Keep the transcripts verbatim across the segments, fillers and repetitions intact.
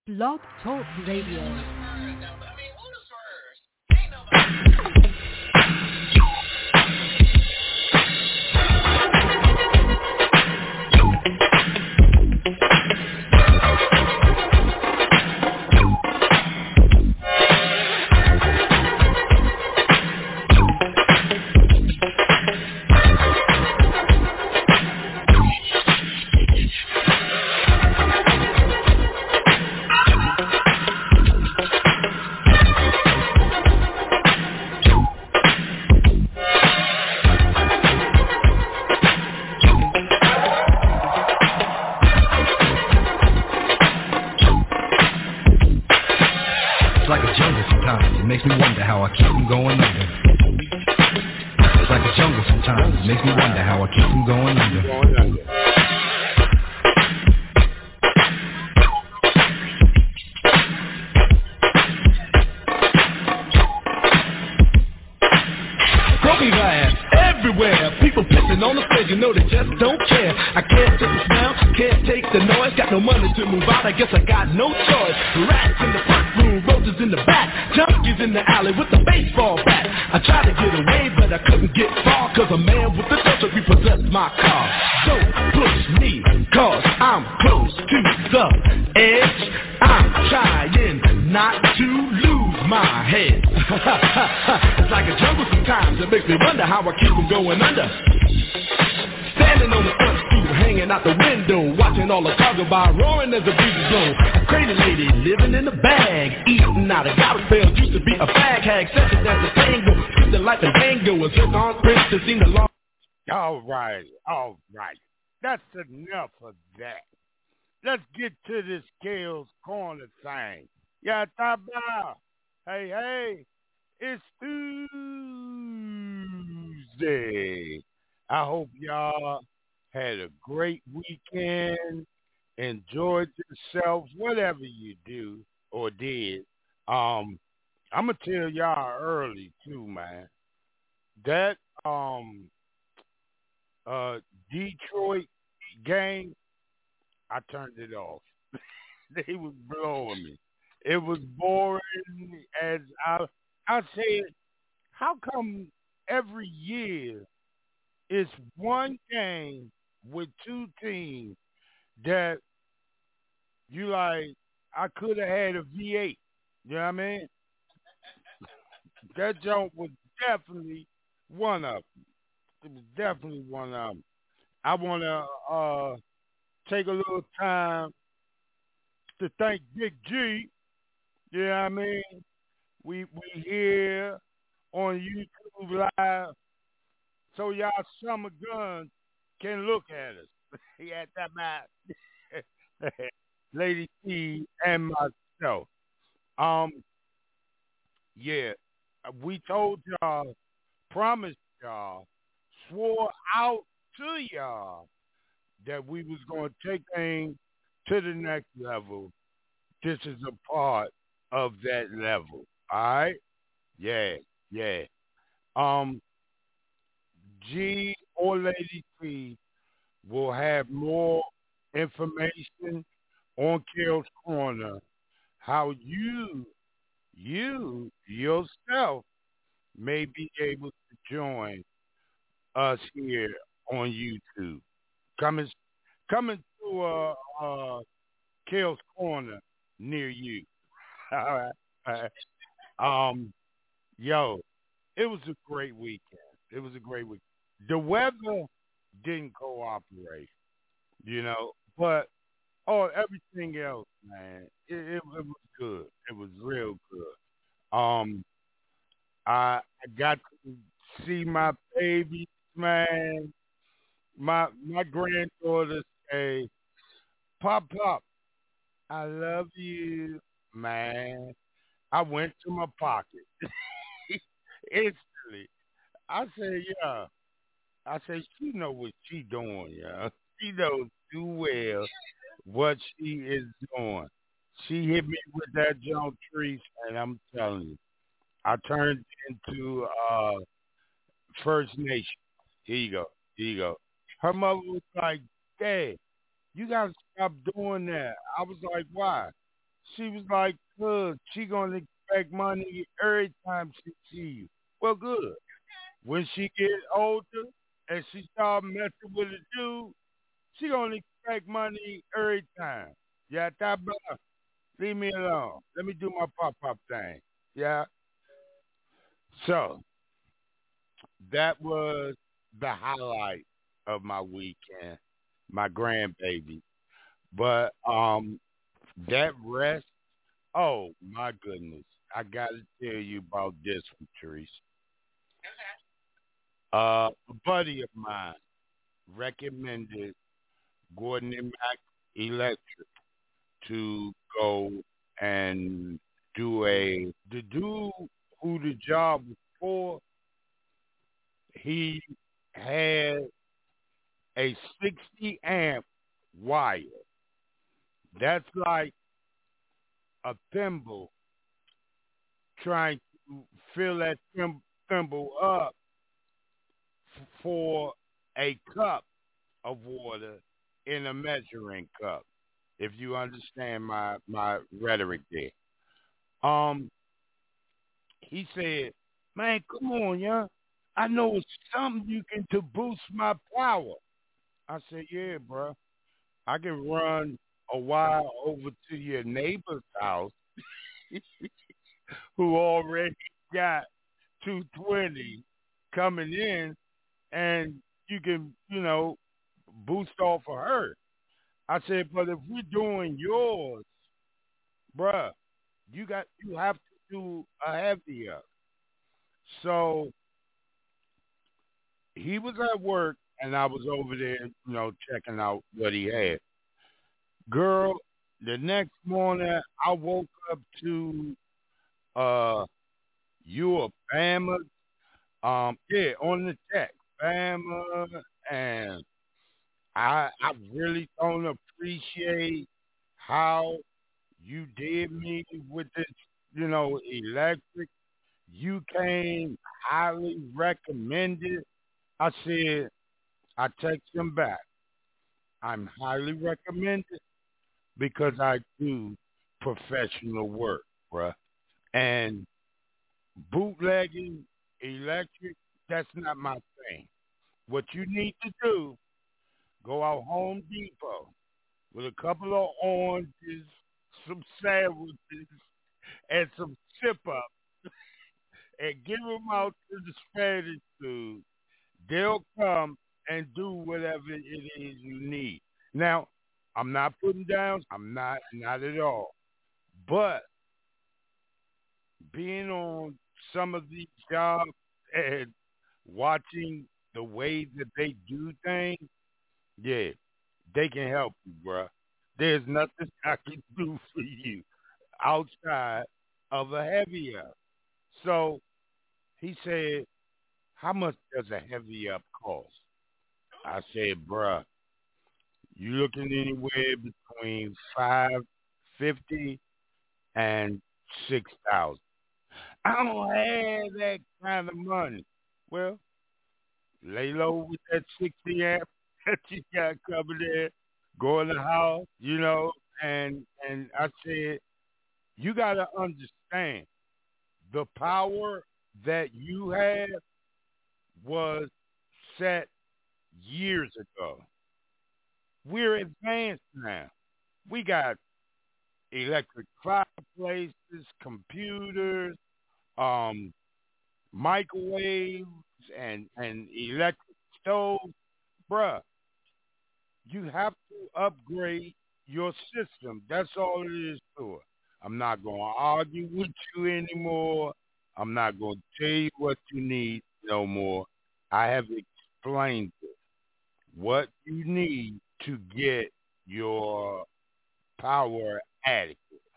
Blog Talk Radio. All right, all right. That's enough of that. Let's get to this Kale's Corner thing. Yeah, top down. Hey, hey, it's Tuesday. I hope y'all had a great weekend, enjoyed yourselves, whatever you do or did. Um, I'm gonna tell y'all early too, man. That um. Uh, Detroit game, I turned it off. They was blowing me. It was boring as I I said, how come every year it's one game with two teams that you like I could have had a V eight. You know what I mean? That joke was definitely one of them. It was definitely one of them. I want to uh, take a little time to thank Big G. You know what I mean? We we here on YouTube Live, so y'all summer guns can look at us. Yeah, that man, Lady T and myself. Um, yeah, we told y'all, promised y'all, swore out to y'all that we was going to take things to the next level. This is a part of that level. All right? Yeah, yeah. Um, G or Lady T will have more information on Kale's Corner, how you, you yourself may be able to join us here on YouTube. Coming, coming to uh, uh, Kale's Corner near you. All right. All right. Um, yo, it was a great weekend. It was a great week. The weather didn't cooperate, you know, but oh, everything else, man, it, it, it was good. It was real good. Um, I, I got to see my babies, man. My my granddaughter say, "Pop, pop, I love you, man." I went to my pocket instantly. I said, "Yeah." I said, "She know what she doing, yeah. She knows too well what she is doing." She hit me with that jump tree, and I'm telling you, I turned into uh First Nation. Here you go. Here you go. Her mother was like, "Dad, you gotta stop doing that." I was like, "Why?" She was like, good. She gonna expect money every time she see you. Well, good. When she get older and she start messing with a dude, she gonna expect money every time. Yeah, that brother, leave me alone. Let me do my pop pop thing. Yeah. So that was the highlight of my weekend, my grandbaby. But um, that rest, oh my goodness, I gotta tell you about this one, Therese. Uh, a buddy of mine recommended Gordon and Mack Electric to go and do a the dude who the job was for. He had a sixty amp wire. That's like a thimble trying to fill that thim- thimble up f- for a cup of water in a measuring cup. If you understand my my rhetoric there. Um, he said, "Man, come on, yeah. I know it's something you can to boost my power." I said, "Yeah, bro. I can run a wire over to your neighbor's house who already got two twenty coming in, and you can, you know, boost off of her." I said, "But if we're doing yours, bruh, you got you have to do a heavier." So he was at work, and I was over there, you know, checking out what he had. Girl, the next morning I woke up to uh you a Bama, um, yeah, on the text, Bama, and I I really don't appreciate how you did me with this, you know, electric. You came highly recommended. I said, I text him back. I'm highly recommended because I do professional work, bruh. And bootlegging electric, that's not my thing. What you need to do, go out Home Depot with a couple of oranges, some sandwiches, and some chip up, and give them out to the Spanish food. They'll come and do whatever it is you need. Now, I'm not putting down. I'm not, not at all. But being on some of these jobs and watching the way that they do things, yeah, they can help you, bruh. There's nothing I can do for you outside of a heavy up. So he said, how much does a heavy up cost? I said, bruh, you looking anywhere between five fifty and six thousand. I don't have that kind of money. Well, lay low with that sixty amp that you got coming in, go in the house, you know, and and I said, you gotta understand the power that you have was set years ago. We're advanced now. We got electric fireplaces, computers, um, microwaves, and and electric stoves, bruh. You have to upgrade your system. That's all it is to it. I'm not going to argue with you anymore. I'm not going to tell you what you need no more. I have explained it. What you need to get your power adequate.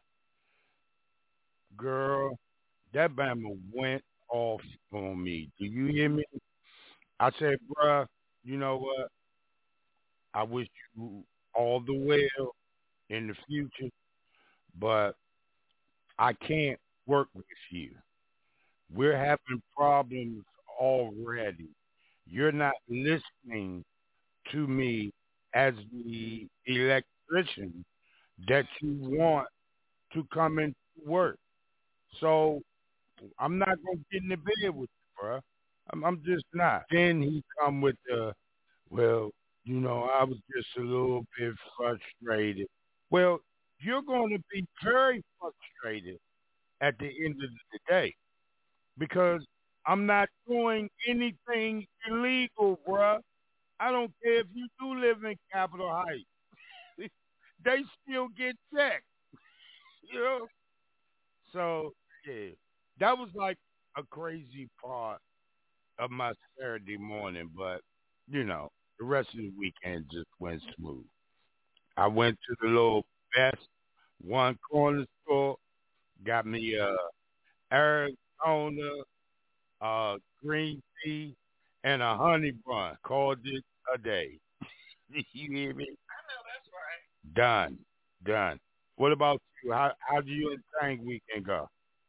Girl, that Bama went off on me. Do you hear me? I said, bruh, you know what? I wish you all the well in the future, but I can't work with you. We're having problems already. You're not listening to me as the electrician that you want to come into work. So I'm not gonna get in the bed with you, bro. I'm, I'm just not. Then he come with the, well, you know, I was just a little bit frustrated. Well, you're going to be very frustrated at the end of the day because I'm not doing anything illegal, bruh. I don't care if you do live in Capitol Heights. They still get checked, you know? So, yeah, that was like a crazy part of my Saturday morning, but, you know, the rest of the weekend just went smooth. I went to the little Best One Corner store, got me a Arizona uh, green tea and a honey bun. Called it a day. You hear me? I know that's right. Done. Done. What about you? How how do you and Tang weekend go?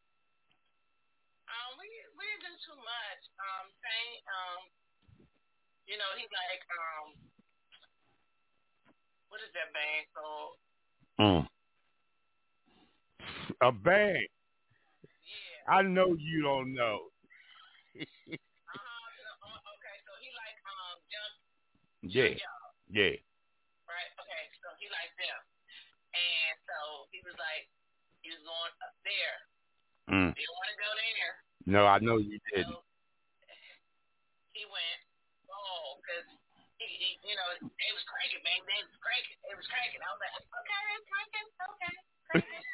Um, we we didn't do too much. Um, Saint, um, you know, he like um, what is that band called? Mm. A bang. Yeah. I know you don't know. Uh huh. Okay, so he like um, jump, jump, Yeah. y'all, Yeah. right? Okay, so he like them, and so he was like, he was going up there. Mm. Didn't want to go there, No, I know you didn't. so he went. Oh, because he, he, you know, they was cranking, baby. They was cranking. They was cranking. I was like, okay, they're cranking. Okay, cranking.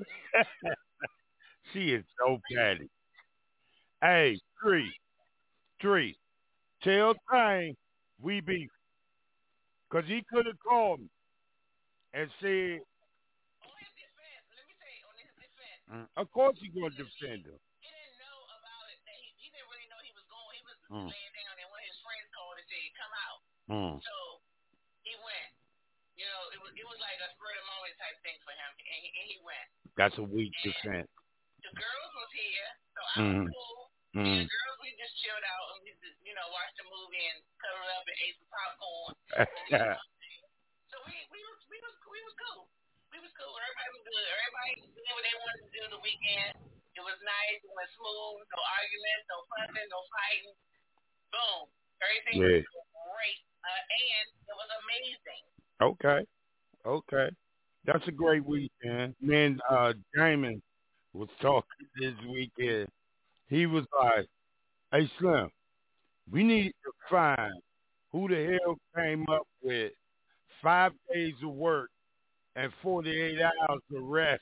She is so petty. Hey, three, three. Tell Tang we beef. Because he could have called me and said, On his defense, let me say, on his defense, mm, of course he's he going to didn't, he, defend her. he didn't know about it. That he, he didn't really know he was going. He was Mm, laying down, and one of his friends called and said, come out. mm. So he went. You know, it was it was like a spur of the moment type thing for him, and he, and he went. That's a weak And defense. the girls was here, so I was Mm, cool. Me and mm. the girls, we just chilled out and we just, you know, watched the movie and cuddled up and ate some popcorn. And then, so we we was we was we was cool. We was cool. Everybody was good. Everybody did what they wanted to do the weekend. It was nice. It went smooth. No arguments. No fussing. No fighting. Boom. Everything was Yeah. great. Uh, and it was amazing. Okay. Okay. That's a great weekend. Man, uh, Damon was talking this weekend. He was like, hey, Slim, we need to find who the hell came up with five days of work and forty-eight hours of rest.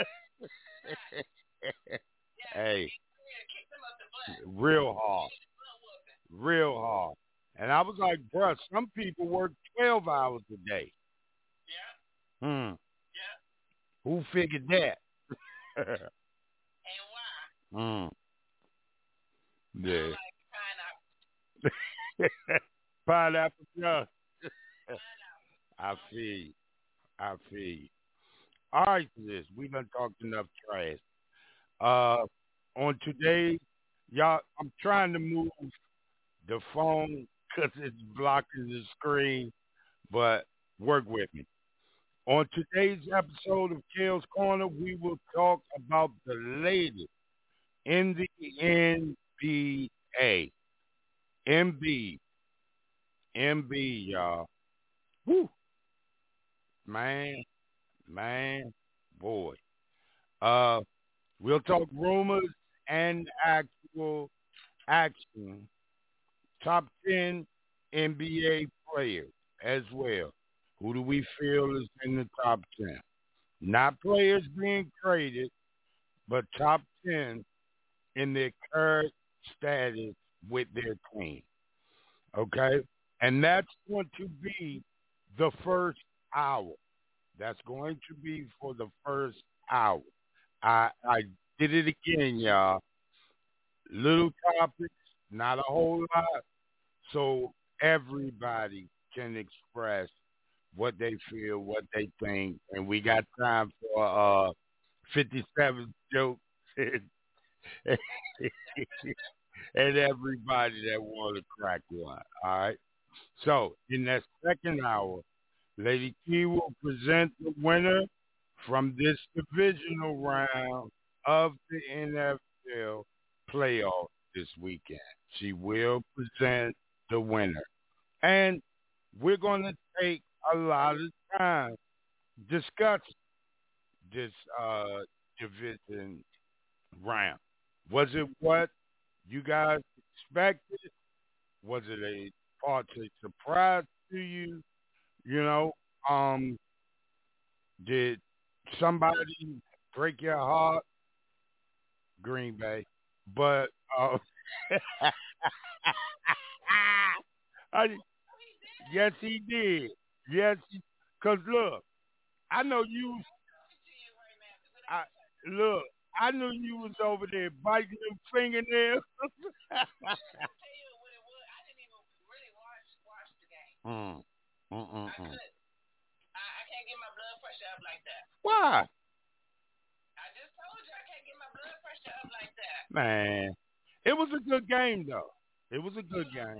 Yeah, Hey, yeah, kicked them up the butt. real hard. Butt whooping. Real hard. And I was like, bruh, some people work twelve hours a day. Yeah, Hmm. yeah. Who figured that? And why? Hmm. Sound Yeah. like pineapple. Pineapple juice. Pineapple. I feel you. I feel you. All right, sis. We done talked enough trash. Uh, on today, y'all, I'm trying to move the phone because it's blocking the screen, but work with me. On today's episode of Kale's Corner, we will talk about the latest in the N B A. M B. M B, y'all. Woo. Man, man, boy. Uh, we'll talk rumors and actual action. Top ten N B A players as well. Who do we feel is in the top ten? Not players being traded, but top ten in their current status with their team. Okay? And that's going to be the first hour. That's going to be for the first hour. I I did it again, y'all. Little topics, not a whole lot, so everybody can express what they feel, what they think, and we got time for uh fifty-seven jokes and, and everybody that want to crack one. All right. So in that second hour, Lady T will present the winner from this divisional round of the N F L playoffs this weekend. She will present the winner. And we're going to take a lot of time discussing this uh, division round. Was it what you guys expected? Was it a party surprise to you? You know, um, did somebody break your heart? Green Bay, but uh, I, yes, he did. Yes, because look, I know you. I, look, I knew you was over there biting them fingernails. mm. Mm-mm-mm. I can't get my blood pressure up like that. Why? I just told you I can't get my blood pressure up like that. Man, it was a good game though. It was a good game.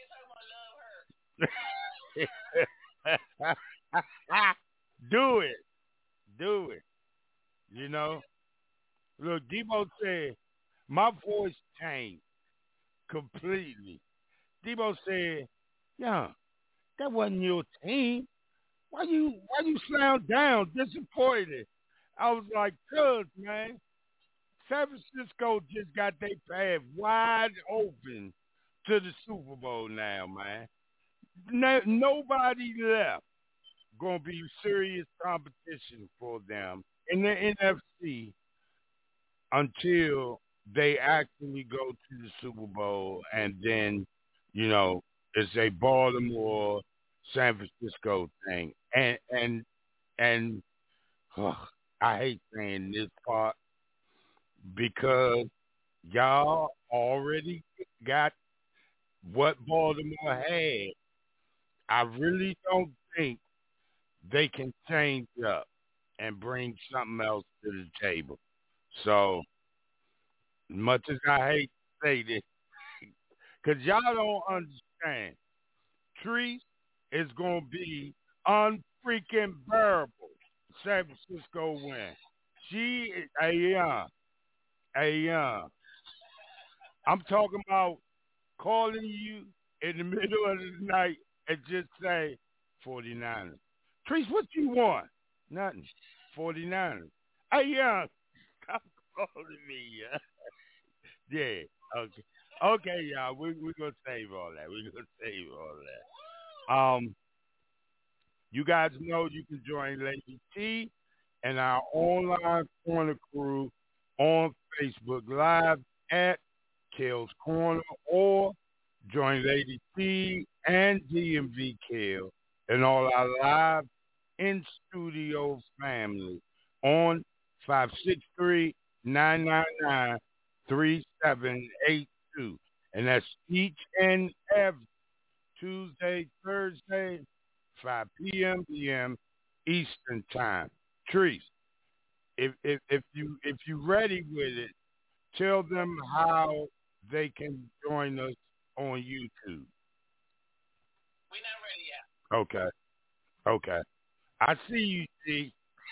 Do it, do it. You know, look, Debo said my voice changed completely. Debo said, "Yeah, that wasn't your team. Why you why you sound down, disappointed?" I was like, "Cuz, man, San Francisco just got their path wide open to the Super Bowl now, man. No, nobody left gonna be serious competition for them in the N F C until they actually go to the Super Bowl, and then, you know, it's a Baltimore San Francisco thing. And and and ugh, I hate saying this part because y'all already got what Baltimore had. I really don't think they can change up and bring something else to the table. So, much as I hate to say this, because y'all don't understand, Treese is going to be unfreaking bearable. San Francisco win. She is a young, a young. I'm talking about calling you in the middle of the night and just say 49ers. Treese, what you want? Nothing. 49ers. Hey, young, stop calling me. Yeah. Yeah. Okay. Okay, y'all. We, we're going to save all that. We're going to save all that. Um, you guys know you can join Lady T and our online corner crew on Facebook Live at Kale's Corner, or join Lady T and D M V Kale and all our live in-studio family on five six three, nine nine nine, three seven eight two. And that's each and every Tuesday, Thursday, five p.m. p m. Eastern Time. Treese, if, if, if, you, if you're ready with it, tell them how they can join us on YouTube. We're not ready yet. Okay. Okay. I see you, T.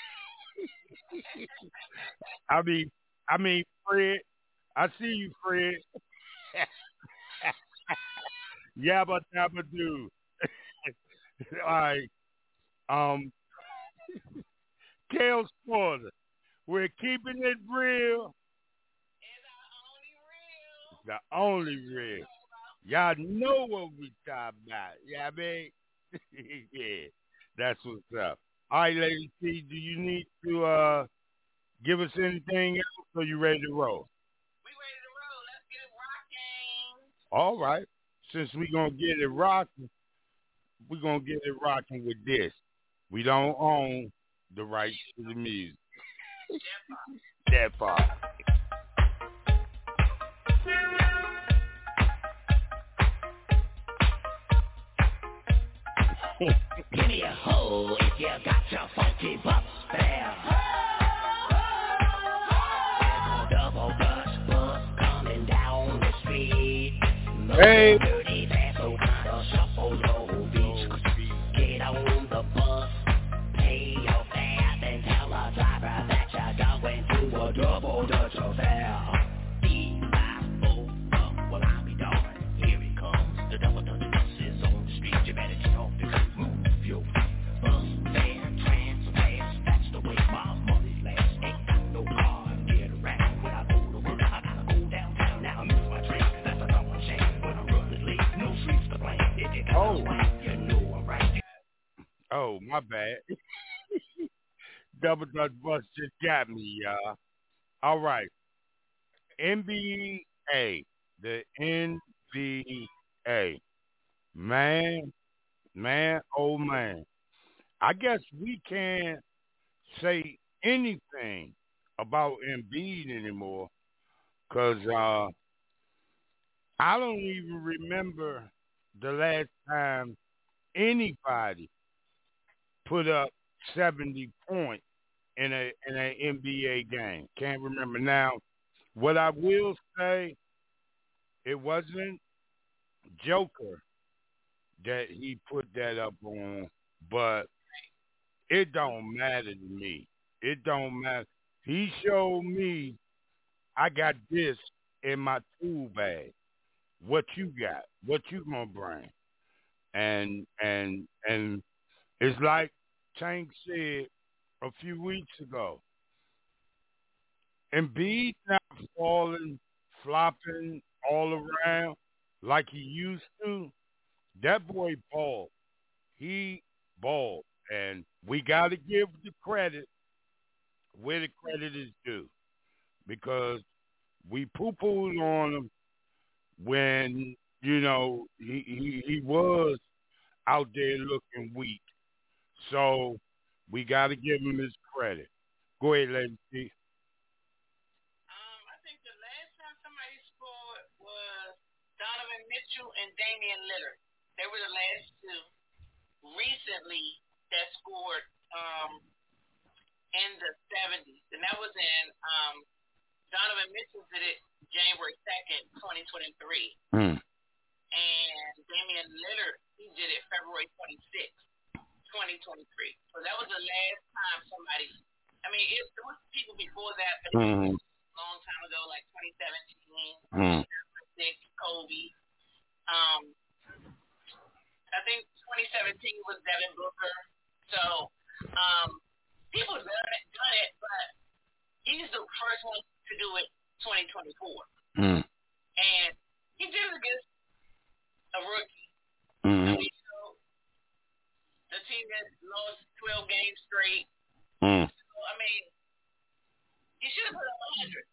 I mean, I mean, Fred. I see you, Fred. Yabba dabba do. All right. Um, Kale's Corner. We're keeping it real. It's The only real. Y'all know what we talking about. Yeah, I mean, yeah, that's what's up. All right, Lady T, do you need to uh give us anything else, or you ready to roll? We ready to roll. Let's get it rocking. All right. Since we gonna get it rocking, we gonna get it rocking with this. We don't own the rights to the music. That part. Give me a hoe if you got your funky butt there. There's a double Dutch bus coming down the street. Hey. Dirty asshole kind of shuffle your beach. Get on the bus, pay your fare, and tell her driver. Oh, my bad. Double Dutch Bus just got me, y'all. All right. N B A. The N B A. Man, man, oh man. I guess we can't say anything about Embiid anymore because uh, I don't even remember the last time anybody put up seventy points in a in an N B A game. Can't remember now. What I will say, it wasn't Joker that he put that up on, but it don't matter to me. It don't matter. He showed me I got this in my tool bag. What you got? What you gonna bring? And and and it's like Tank said a few weeks ago. Embiid not falling, flopping all around like he used to. That boy balled. He balled. And we got to give the credit where the credit is due because we poo-pooed on him when, you know, he, he, he was out there looking weak. So we got to give him his credit. Go ahead, Lady T. Um, I think the last time somebody scored was Donovan Mitchell and Damian Lillard. They were the last two recently that scored um, in the seventies. And that was in um, Donovan Mitchell did it January second, twenty twenty-three. Mm. And Damian Lillard, he did it February twenty-sixth, twenty twenty-three. So that was the last time somebody, I mean, it, there was people before that, but it was Mm-hmm. a long time ago, like twenty seventeen, Mm. six, Kobe. Um, I think twenty seventeen was Devin Booker. So um, people have done it, done it, but he's the first one to do it twenty twenty-four. Mm. And he did it against a rookie. Mm-hmm. I mean, you know, the team that lost twelve games straight. Mm. So, I mean, he should have put up one hundred.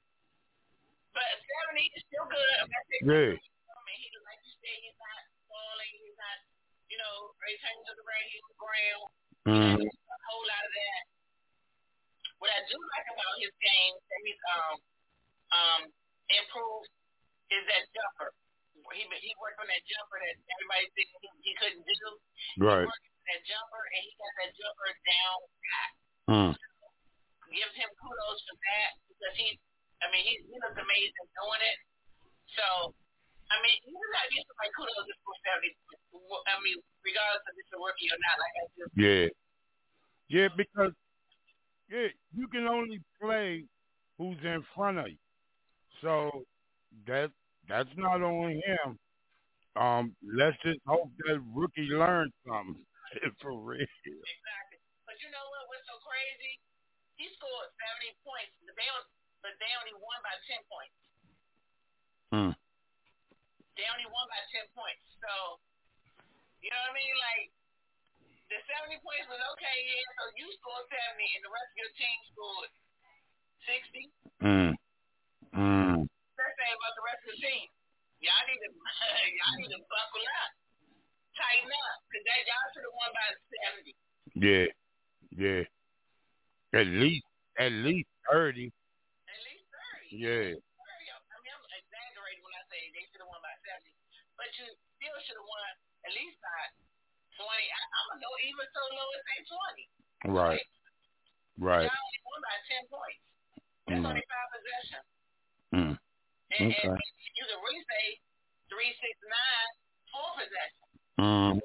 But seventy is still good. I mean, Yeah. I mean, he, like you said, he's not falling. He's not, you know, every time he took the right, he's ground. Mm. He got a whole lot of that. What I do like about his game that he's um um improved is that jumper. He he worked on that jumper that everybody said he, he couldn't do. Right. He worked on that jumper and he got that jumper down pat. Mm. Give him kudos for that because he, I mean, he, he looked amazing doing it. So, I mean, you got to give somebody kudos for seventy. I mean, regardless if it's a rookie or not, like I just. Yeah. Yeah, because yeah, you can only play who's in front of you. So that that's not on him. Um, let's just hope that rookie learns something for real. Exactly. But you know what? What's so crazy? He scored seventy points, but they only, but they only won by ten points. Hmm. They only won by ten points. So, you know what I mean? Like, the seventy points was okay, yeah, so you scored seventy, and the rest of your team scored sixty. Hmm. Hmm. Let's say about the rest of the team. Y'all need to, y'all need to buckle up, tighten up, because that y'all should have won by seventy. Yeah. Yeah. At least, at least thirty. At least thirty. Yeah. thirty. I mean, I'm exaggerating when I say they should have won by seventy, but you still should have won at least by twenty. I, I'm gonna go even so low as say twenty. Right. Right. Y'all only won by ten points. That's Mm. only five possessions. Mm. And, Okay. and you can really say three, six, nine, four possessions. Mm.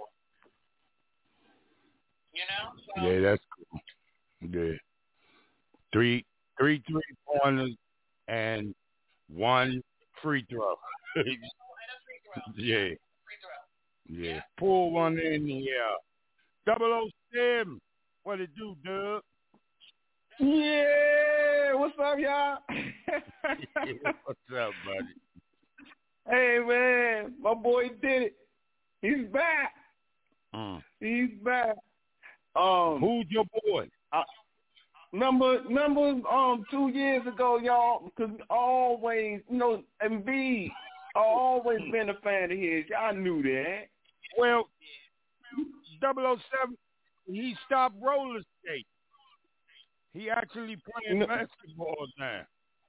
You know? So, Yeah, that's cool. Yeah. Three, three three pointers and one free throw. and a free throw. Yeah. Free throw. Yeah. Yeah. Pull one in here. Double O seven. What it do, Doug? Yeah, what's up, y'all? What's up, buddy? Hey, man, my boy did it. He's back. Mm. He's back. Um, Who's your boy? I, number number um two years ago, y'all, because always, you know, Embiid, I always been a fan of his. Y'all knew that. Well, double oh seven, he stopped roller skating. He actually playing No. basketball now.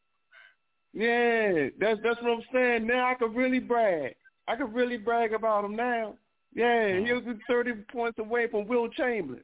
Yeah, that's that's what I'm saying. Now I can really brag. I can really brag about him now. Yeah, he was thirty points away from Will Chamberlain.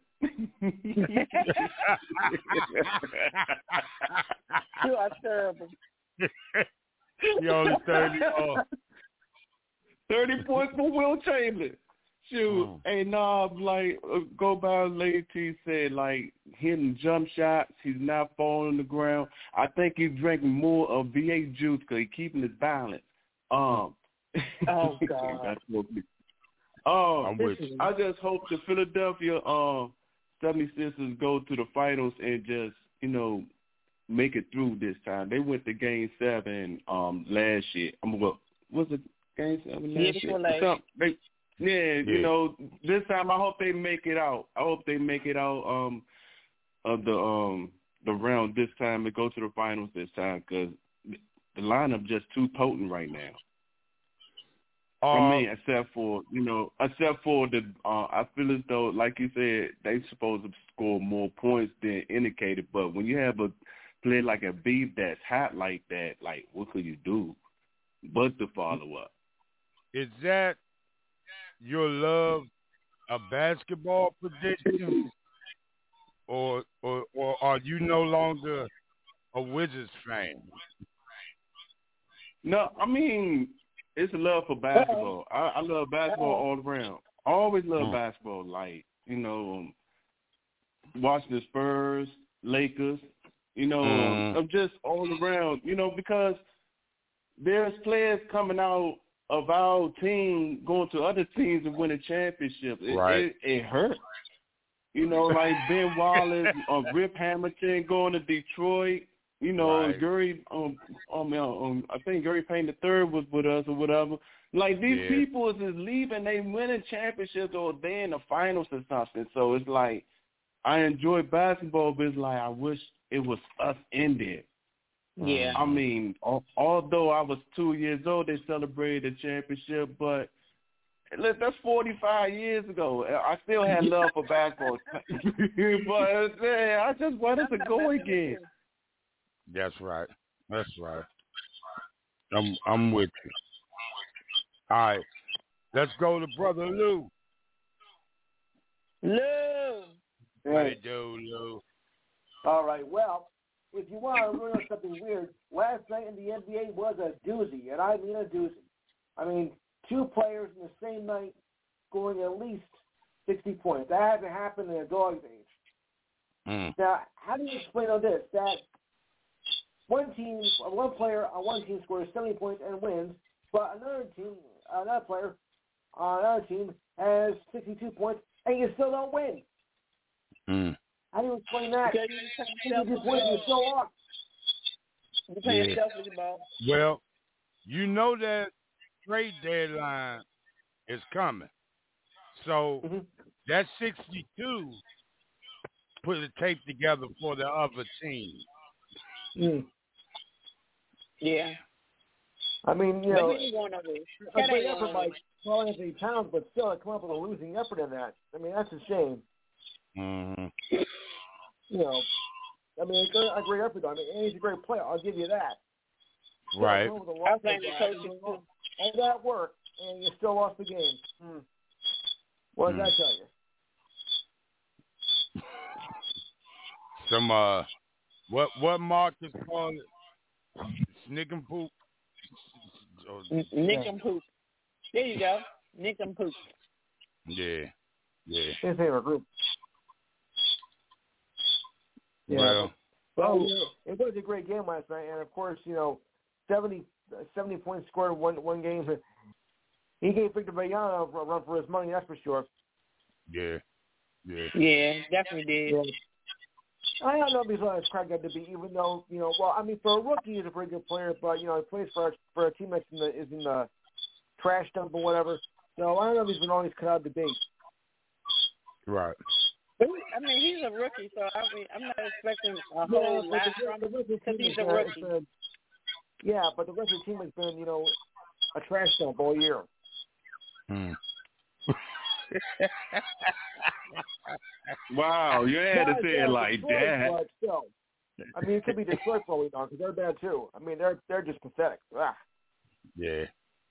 You are terrible. He only thirty. Uh, thirty points for Will Chamberlain. Shoot, Mm. hey, nah, like, uh, go by Lady T said, like, hitting jump shots. He's not falling on the ground. I think he's drinking more of V eight juice because he's keeping his balance. Um, Oh, God. That's what we, um, I'm with you. I just hope the Philadelphia um, seventy-sixers go to the finals and just, you know, make it through this time. They went to game seven um, last year. I'm what was it game seven last Yeah, year? last. Some- they, yeah, you Yeah. know, this time I hope they make it out. I hope they make it out um, of the um, the round this time and go to the finals this time because the lineup just too potent right now. Uh, I mean, except for, you know, except for the, uh, I feel as though, like you said, they supposed to score more points than indicated. But when you have a play like a beef that's hot like that, like, what could you do but to follow up? is that your love of basketball prediction, or or or are you no longer a Wizards fan? No, I mean, it's a love for basketball. I, I love basketball all around. I always love Mm. basketball. Like, you know, um, watching the Spurs, Lakers, you know, Mm. I'm just all around, you know, because there's players coming out of our team going to other teams and winning championships. It, Right. it, it hurts. You know, like Ben Wallace or Rip Hamilton going to Detroit. You know, Right. Gary, um, um, um, I think Gary Payne the third was with us or whatever. Like, these Yeah. people is just leaving, they winning championships or they in the finals or something. So it's like, I enjoy basketball, but it's like I wish it was us in there. Yeah. I mean, al- although I was two years old, they celebrated the championship, but look, that's forty-five years ago. I still had love for basketball. But, man, I just wanted to go again. That's right. That's right. I'm I'm with you. All right, let's go to Brother Lou. Lou. How you do, Lou? All right. Well, if you want to learn something weird, last night in the N B A was a doozy, and I mean a doozy. I mean, two players in the same night scoring at least sixty points. That hasn't happened in a dog's age. Mm. Now, how do you explain on this? That one team, one player on one team scores seventy points and wins, but another team, another player on another team has sixty-two points and you still don't win. Mm. How do you explain that? Because you playing sixty-two points, you still lost. You're playing Yeah. selfish ball. Well, you know that trade deadline is coming, so Mm-hmm. that sixty-two put the tape together for the other team. Mm. Yeah. I mean, you But know, he ain't going nowhere. a That great ain't effort going by nowhere. Carl Anthony Towns, but still to come up with a losing effort in that. I mean, that's a shame. Mm-hmm. You know, I mean, it's a great effort. I mean, and he's a great player. I'll give you that. Still, Right. come up with a I loss blame like the that, coaches, you know, too. all that work, and you still lost the game. Hmm. What does Mm. that tell you? Some uh, what what Marcus called it? Snick and poop. Oh, N- Nick and poop. There you go. Nick and poop. yeah, yeah. His favorite group. Yeah. Well, Well, you know, it was a great game last night, and of course, you know, seventy, seventy points scored in one one game. He gave Victor Wembanyama a run for his money, that's for sure. yeah, yeah. Yeah, definitely did. Yeah. I don't know if he's on his crack to be, even though, you know, well, I mean, for a rookie, he's a pretty good player, but, you know, he plays for a, for a team that's in the, is in the trash dump or whatever. So I don't know if he's been always cut out of the bait. Right. I mean, he's a rookie, so I mean, I'm not expecting a Yeah, whole but lot the, from the him rest of the because team he's has a been- rookie. been- yeah, but the rest of the team has been, you know, a trash dump all year. Hmm. Wow, you had to Guys say it are like Detroit, that. But still, I mean, it could be Detroit for all we know because they're bad too. I mean, they're they're just pathetic. Ah. Yeah.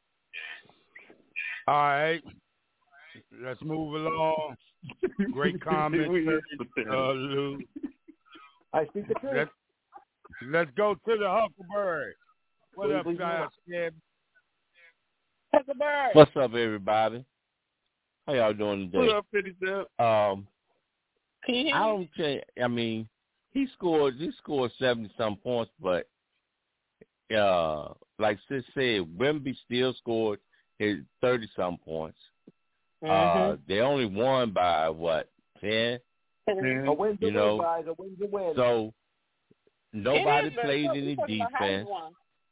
All right. Let's move along. Great comment, We sir. is pathetic. Uh, Lou. I speak the truth. Let's, let's go to the Huckleberry. What Please, up, please, guys? Huckleberry. What's up, everybody? How y'all doing today? What up, fifty Cent? Um, Can you hear I me? don't think. I mean, he scored. He scored seventy some points, but uh, like Sis said, Wemby still scored his thirty some points. Uh, they only won by what ten? Mm-hmm. A win's a You know, win, guys. A win's a win. So nobody It is, but played we're any talking about how he defense. won.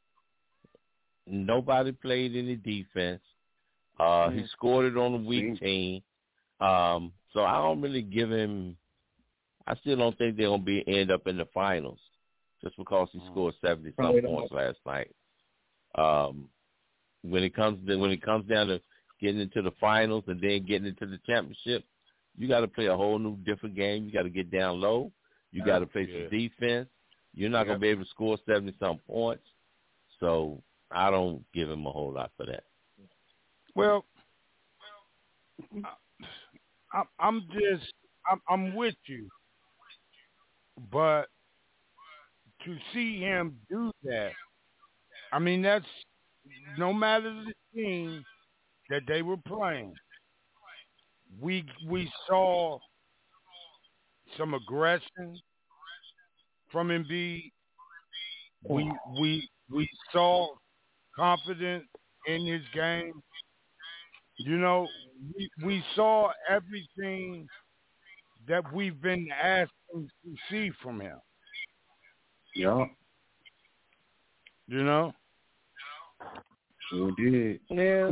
Nobody played any defense. Uh, Mm. He scored it on a weak Mm. team. Um, so I don't really give him. I still don't think they're gonna be end up in the finals just because he scored seventy some Probably points not. last night. Um, when it comes to, when it comes down to getting into the finals and then getting into the championship, you got to play a whole new different game. You got to get down low. You got to play Yeah. some defense. You're not gonna Yep. be able to score seventy some points. So I don't give him a whole lot for that. Well, I, I'm just, I'm, I'm with you, but to see him do that, I mean, that's no matter the team that they were playing, we we saw some aggression from Embiid. We we we saw confidence in his game. You know, we, we saw everything that we've been asking to see from him. Yeah, You know? sure did. Yeah.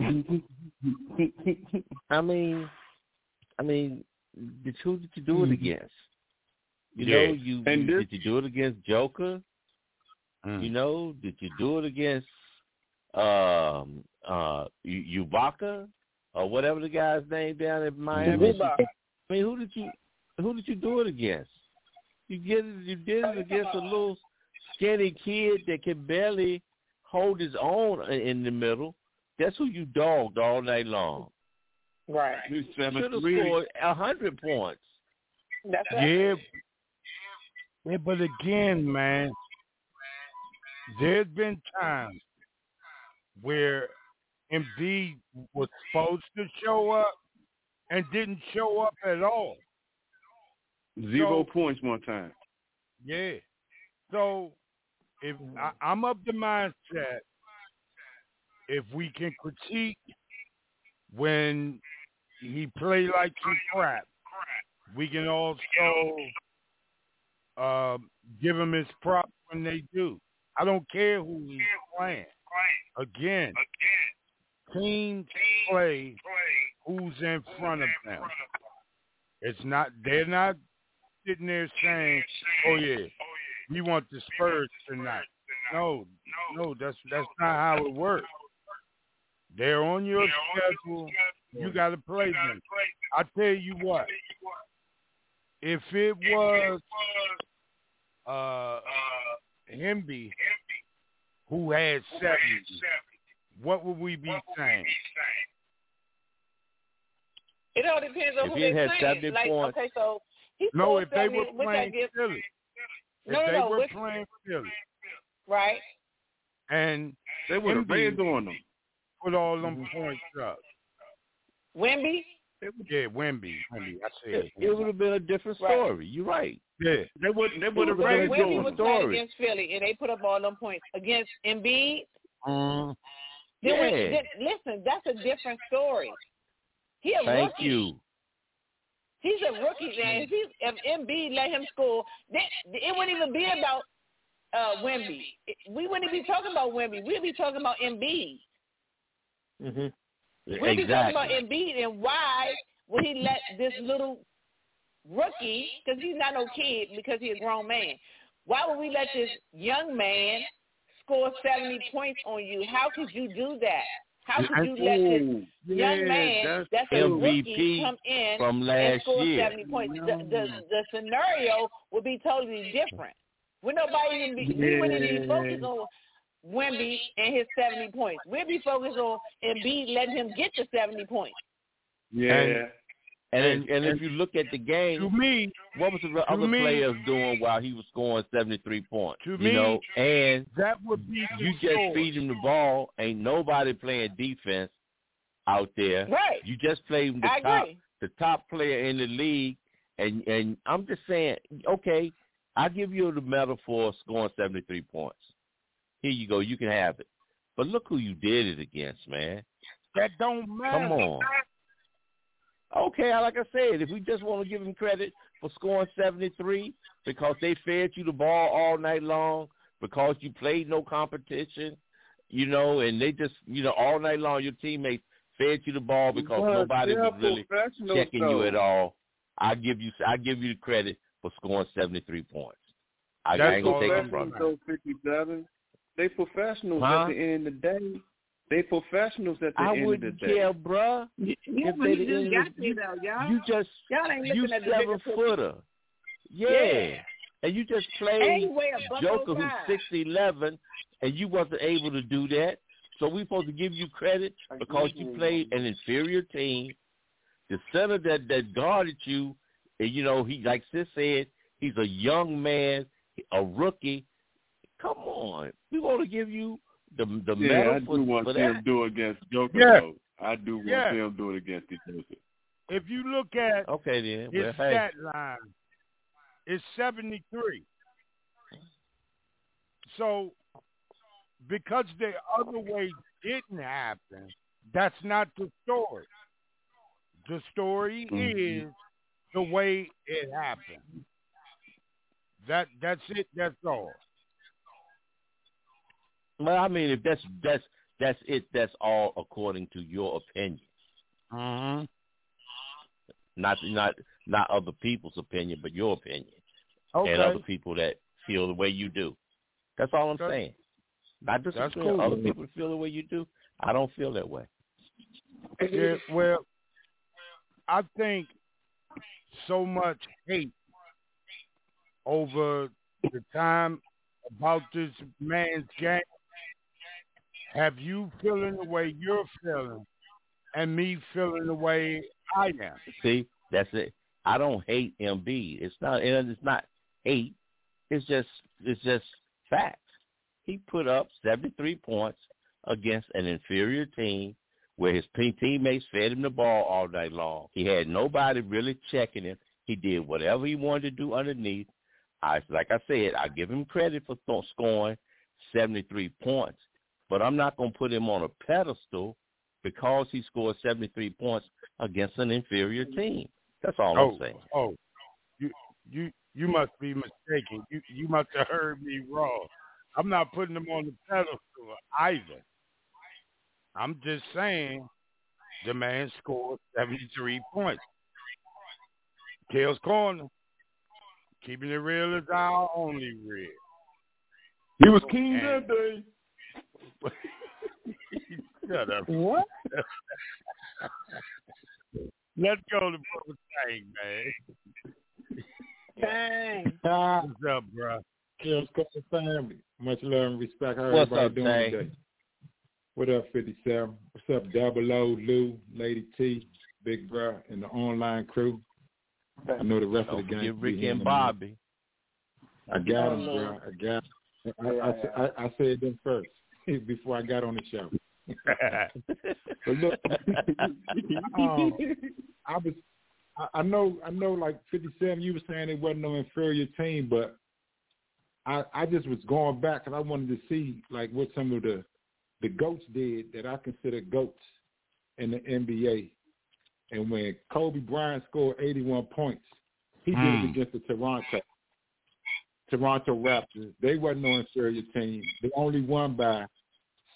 I mean, I mean, did who did you do it against? You Yeah. know, you, And you this- did you do it against Joker? Mm. You know, did you do it against um uh U- Ibaka or whatever the guy's name down in Miami? Zubac. I mean, who did you who did you do it against? You get it, you did it against a little skinny kid that can barely hold his own in the middle. That's who you dogged all night long. Right. He's Should have seven three. scored a hundred points. That's right. Yeah. Yeah, but again, man, there's been times where Embiid was supposed to show up and didn't show up at all. Zero So- points one time. Yeah. So if I, I'm of the mindset, if we can critique when he played like some crap, we can also uh, give him his props when they do. I don't care who he's playing. Again, teams play who's in front of them. It's not, they're not sitting there saying, oh yeah, we want the Spurs tonight. No, no, that's that's not how it works. They're on your schedule. You got to play them. I tell you what, if it was uh, Embiid who had seventy, what would we be saying? It all depends on If who he they had playing. seventy Like, points- okay, so he No, scored if they seventy, were which I playing give, Philly. If No, no, they no, were which- playing Philly right? and They would have Embiid raised on them. put all them points up. Wemby, Yeah, Wemby. Wemby, I said It, it would have been a different Right. story. You're right. Yeah. They would. They would have Well, Wemby raised Wemby on was them. playing story. against Philly, and they put up all them points against Embiid. Mm. Then we, Yeah. then, listen, that's a different story. He a Thank rookie. you. He's a rookie, man. If, he, if Embiid let him score, then it wouldn't even be about uh, Wemby. It, we wouldn't be talking about Wemby. We'd be talking about Embiid. Mm-hmm. We'd be talking about Exactly. Embiid and why would he let this little rookie, because he's not no kid because he's a grown man, why would we let this young man score seventy points on you? How could you do that? How could you let this young yeah, man that's that's a M V rookie P come in from and last score year. seventy points? The, the the scenario would be totally different. Would nobody even be, we wouldn't even be focused on Wemby and his seventy points. We'd be focused on Embiid letting him get to seventy points. Yeah. And And, and, and if and you look at the game, to me, what was the other me, players doing while he was scoring seventy-three points? To you me, know, and that would be you the just score. feed him the ball. Ain't nobody playing defense out there. Right. You just play him the I top, agree. the top player in the league, and and I'm just saying, okay, I give you the metaphor of scoring seventy-three points. Here you go, you can have it. But look who you did it against, man. That don't matter. Come on. Okay, like I said, if we just want to give him credit for scoring seventy-three because they fed you the ball all night long, because you played no competition, you know, and they just, you know, all night long your teammates fed you the ball because But nobody they're was really professionals, checking though. you at all. I give you, I give you the credit for scoring seventy-three points. I, I That's ain't gonna all take I'm it from you. Those fifty-seven, they professionals Huh? at the end of the day. They professionals at the I end wouldn't of the day. care, bruh. Yeah, If but they he the end just of got the- you though, y'all. You just Y'all ain't you looking at the bigger seven picture. footer. Yeah. Yeah. And you just And played he weigh a buck Joker oh who's five. six eleven, and you wasn't able to do that. So we supposed to give you credit because you played an inferior team. The center that, that guarded you, and you know, he like Sis said, he's a young man, a rookie. Come on. We want to give you the the Yeah, medal I for, do want for to see that. him do it against Joker, Yeah. though. I do want Yeah. to see him do it against the Joker. If you look at Okay, then. his Well, hey. stat line, it's seventy-three. So, because the other way didn't happen, that's not the story. The story Mhm. is the way it happened. That that's it. That's all. Well, I mean, if that's that's that's it, that's all according to your opinion, Uh-huh. not not not other people's opinion, but your opinion, Okay. and other people that feel the way you do. That's all I'm That's- saying. Not That's disagreeing. cool. Other people feel the way you do. I don't feel that way. Yeah, well, I think so much hate over the time about this man's game. Have you feeling the way you're feeling, and me feeling the way I am? See, that's it. I don't hate M B. It's not. It's not hate. It's just. It's just facts. He put up seventy-three points against an inferior team where his team teammates fed him the ball all night long. He had nobody really checking him. He did whatever he wanted to do underneath. I, like I said, I give him credit for th- scoring seventy-three points, but I'm not going to put him on a pedestal because he scored seventy-three points against an inferior team. That's all Oh, I'm saying. oh, you you you must be mistaken. You you must have heard me wrong. I'm not putting him on the pedestal either. I'm just saying the man scored seventy-three points. Tails Corner, keeping it real is our only real. He was king And- that day. Shut up. What? Let's go to Brother Tank, man. Dang. Ah, What's up, bro? Kills Corner family. Much love and respect. How What's everybody up, doing Tank? today? What up, fifty-seven? What's up, Double O, Lou, Lady T, Big Bro, and the online crew? I know the rest Don't of the gang. forget will be Ricky here and in a minute. Bobby. I got them, Oh, bro. Lord. I got 'em. I, I, I, I said them first before I got on the show. But look, um, I was, I, I know, I know, like fifty-seven, you were saying it wasn't no inferior team, but I, I just was going back and I wanted to see like what some of the, the goats did that I consider goats in the N B A. And when Kobe Bryant scored eighty-one points, he did Mm. it against the Toronto, Toronto Raptors. They wasn't no inferior team. They only won by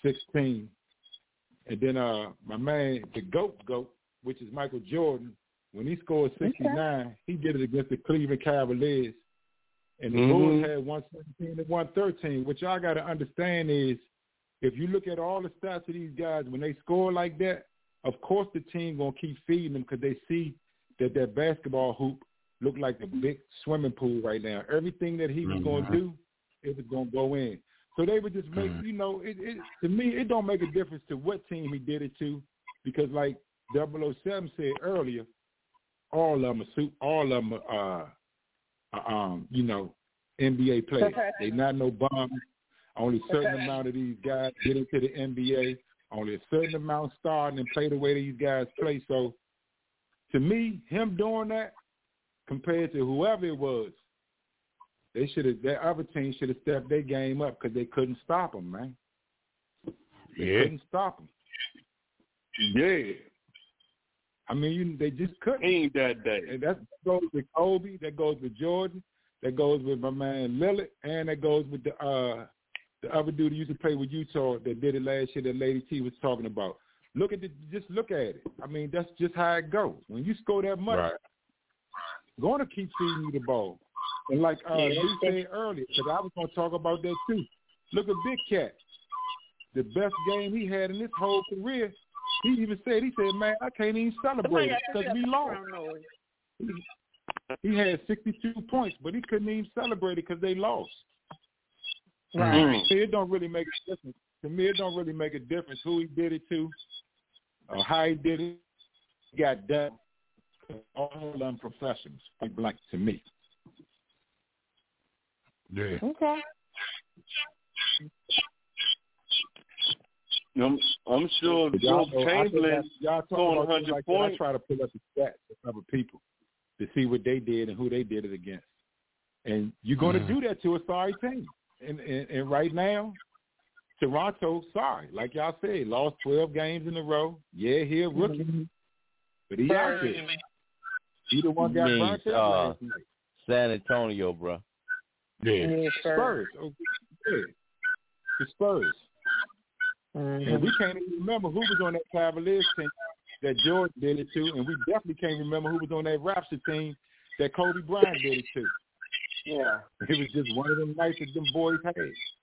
sixteen. And then uh, my man, the GOAT GOAT, which is Michael Jordan, when he scored sixty-nine, okay. he did it against the Cleveland Cavaliers. And the mm-hmm. Bulls had one seventeen and one thirteen. What y'all got to understand is if you look at all the stats of these guys, when they score like that, of course the team going to keep feeding them because they see that that basketball hoop look like a big swimming pool right now. Everything that he was mm-hmm. going to do, it was going to go in. So they would just make, mm-hmm. you know, it, it, to me, it don't make a difference to what team he did it to because like double oh seven said earlier, all of them are, all of them are, uh, um, you know, N B A players. They not no bums. Only a certain amount of these guys get into the N B A. Only a certain amount starting and play the way these guys play. So, to me, him doing that compared to whoever it was, they should have. That other team should have stepped their game up because they couldn't stop him, man. They yeah. couldn't stop him. Yeah. I mean, you, they just couldn't. Ain't that day. And that goes with Kobe. That goes with Jordan. That goes with my man Lillard, and that goes with the uh, the other dude who used to play with Utah that did it last year that Lady T was talking about. Look at the, just look at it. I mean, that's just how it goes. When you score that much, right. going to keep feeding you the ball. And like uh, yeah. Lee said earlier, because I was going to talk about that too. Look at Big Cat. The best game he had in his whole career, he even said, he said, man, I can't even celebrate it because we lost. He had sixty-two points, but he couldn't even celebrate it because they lost. Right. Mm-hmm. It don't really make a difference. To me, it don't really make a difference who he did it to or how he did it. He got done. All of them professionals, point blank to me. Yeah. Okay. I'm, I'm sure y'all Joe Chamberlain scored one hundred like points. I try to pull up the stats of other people to see what they did and who they did it against. And you're going mm. to do that to a sorry team. And, and, and right now, Toronto, sorry, like y'all said, lost twelve games in a row. Yeah, he a rookie, mm-hmm. but he out there. He the one got means, burnt uh, last night. San Antonio, bro. Yeah. yeah Spurs. Oh, yeah. The Spurs. Mm-hmm. And we can't even remember who was on that Cavaliers team that George did it to, and we definitely can't remember who was on that Raptors team that Kobe Bryant did it to. Yeah. It was just one of them nights that them boys had.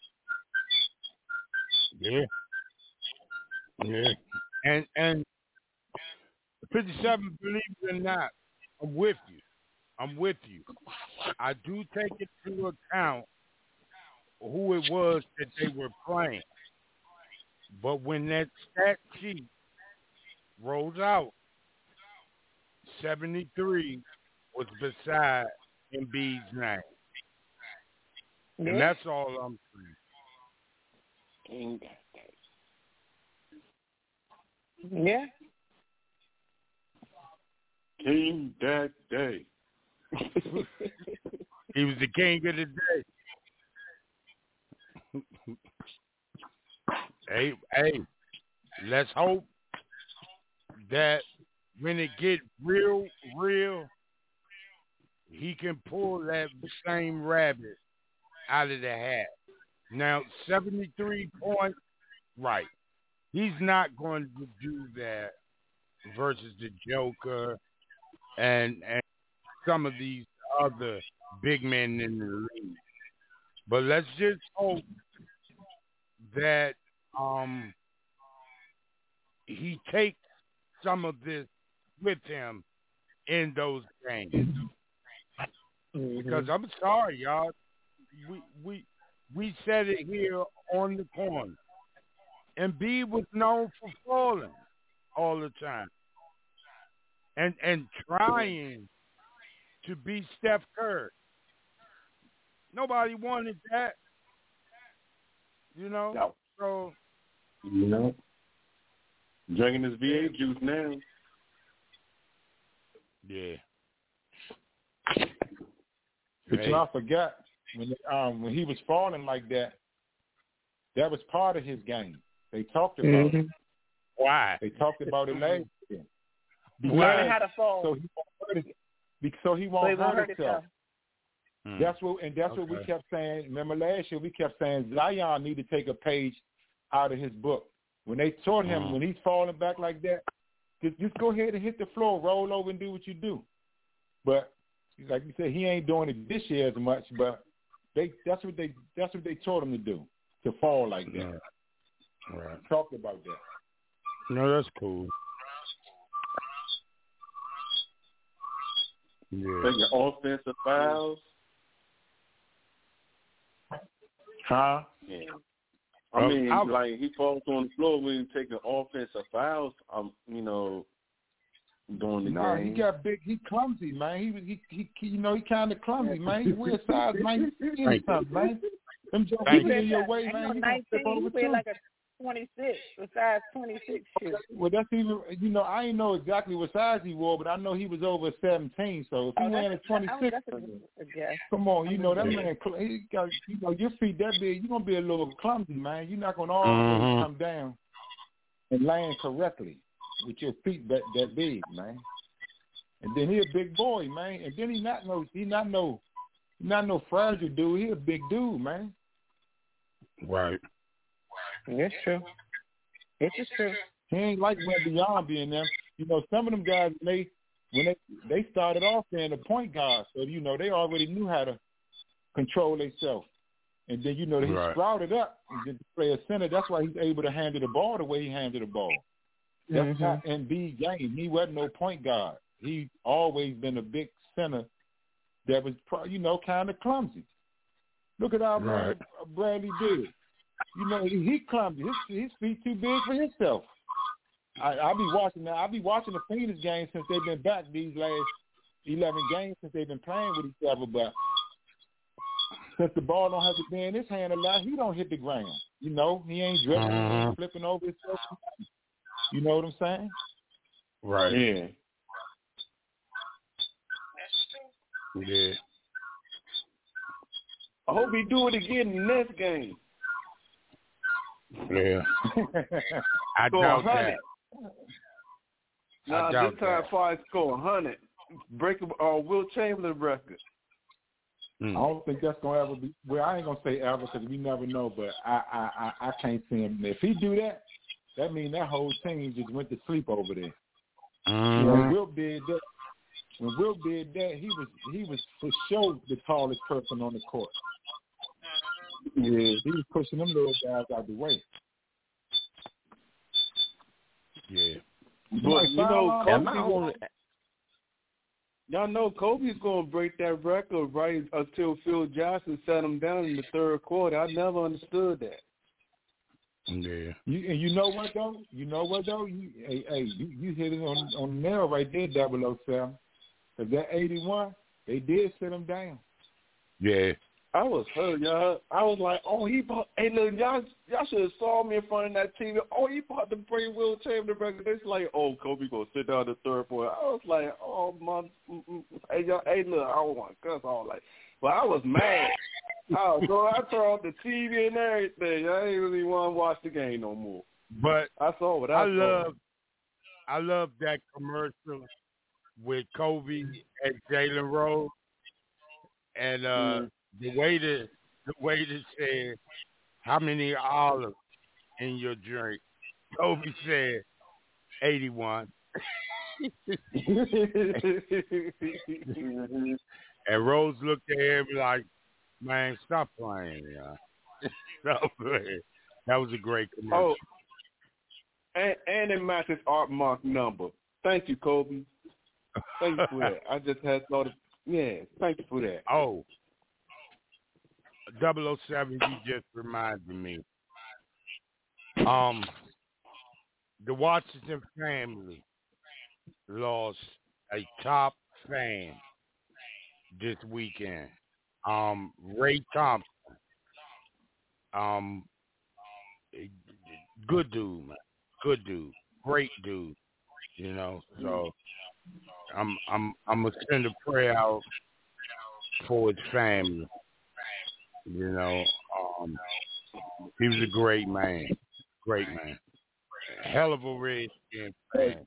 Yeah. Yeah. And and fifty-seven, believe it or not, I'm with you. I'm with you. I do take into account who it was that they were playing. But when that stat sheet rolls out, seventy-three was beside Embiid's name. Yeah. And that's all I'm saying. Yeah. King that day. He was the king of the day. hey, hey, let's hope that when it get real, real, he can pull that same rabbit out of the hat. Now, seventy-three points, right. He's not going to do that versus the Joker and, and some of these other big men in the league. But let's just hope that um, he takes some of this with him in those games. Mm-hmm. Because I'm sorry, y'all. We we we said it here on the corner. Embiid was known for falling all the time. And and trying to be Steph Curry. Nobody wanted that. You know? No. So you know. Drinking his V eight juice now. Yeah. But hey. y'all forgot when um when he was falling like that, that was part of his game. They talked about mm-hmm. it. Why? They talked about it last year. Learning how to fall. So he won't hurt, it, so he won't, so he won't hurt, hurt himself. Hmm. That's what, and that's okay. what we kept saying. Remember last year we kept saying Zion need to take a page out of his book. When they taught him, mm. when he's falling back like that, just, just go ahead and hit the floor, roll over, and do what you do. But like you said, he ain't doing it this year as much. But they that's what they that's what they told him to do, to fall like that. Right. Right. Talked about that. No, that's cool. Yeah. Taking offensive fouls. Huh? Yeah. I mean, I, like he falls on the floor when he's taking offensive fouls. Um, you know, during the no, game. he got big. He clumsy, man. He was, he, he, he you know, he kind of clumsy, man. He weird size, man. He ain't something, man. Them jokes Thank get you. in your way, man. You gonna step over he too. like a twenty-six, a size twenty-six shoe. Well, that's even, you know, I didn't know exactly what size he wore, but I know he was over seventeen. So if he Oh, wearing a twenty-six, that's a, a guess. come on, you know that man. He got, you know, your feet that big, you're gonna be a little clumsy, man. You're not gonna always Mhm. come down and land correctly with your feet that that big, man. And then he a big boy, man. And then he not no, he not no, he not no fragile dude. He a big dude, man. Right. It's true. It's just true. He ain't like Wemby Beyond being them. You know, some of them guys, when they when they they started off being a point guard, so you know they already knew how to control themselves. And then you know he Right. sprouted up and then play a center. That's why he's able to handle the ball the way he handled the ball. That's Mm-hmm. not Embiid's game. He wasn't no point guard. He always been a big center that was, you know, kind of clumsy. Look at how Right. Bradley did. You know, he, he clumsy. His, his feet too big for himself. I, I'll be watching now. I'll be watching the Phoenix games since they've been back these last eleven games since they've been playing with each other. But since the ball don't have to be in his hand a lot, he don't hit the ground. You know, he ain't dribbling, he Uh-huh. ain't flipping over himself. You know what I'm saying? Right. Yeah. Yeah. I hope he do it again in the next game. Yeah. I Score doubt one hundred. that. Nah, I doubt this time that. Fire score one hundred. Break uh, Will Chamberlain record. I Mm. don't think that's gonna ever be. Well, I ain't gonna say ever because we never know. But I, I, I, I can't see him. If he do that, that means that whole team just went to sleep over there. Mhm. When Will did that, when Will did that, he was he was for sure the tallest person on the court. Yeah. He was pushing them little guys out the way. Yeah. But you know, Am Kobe I gonna, on- y'all know Kobe's gonna break that record right until Phil Jackson set him down in the third quarter. I never understood that. Yeah. You, and you know what though? You know what though? You, hey, hey, you, you hit it on on the nail right there, double oh seven. Cause that eighty-one, they did sit him down. Yeah. I was hurt, y'all. I was like, oh, he bought. Hey, look, y'all, y'all should have saw me in front of that T V. Oh, he bought the bring Will Chamberlain record. It's like, oh, Kobe gonna sit down the third boy. I was like, oh my, mm, mm. hey, y'all, hey, look, I don't want to cuss all like, but I was mad. Oh, so I turned off the T V and everything. I ain't really want to watch the game no more. But I saw what I, I saw. love I love that commercial with Kobe and Jalen Rose, and uh, Mm-hmm. the way that the way that said, "How many olives in your drink?" Kobe said, eighty-one. And Rose looked at him like, "Man, stop playing, y'all. Stop playing." That was a great commercial. Oh, and, and it matches Art Mark number. Thank you, Kobe. Thank you for that. I just had thought of, yeah, thank you for that. Oh, double oh seven, you just reminded me. Um, the Washington family lost a top fan this weekend. Um, Ray Thompson. Um, good dude, man. Good dude. Great dude. You know, so I'm I'm I'm gonna send a prayer out for his family. You know, um, he was a great man, great man, hell of a Redskin fan.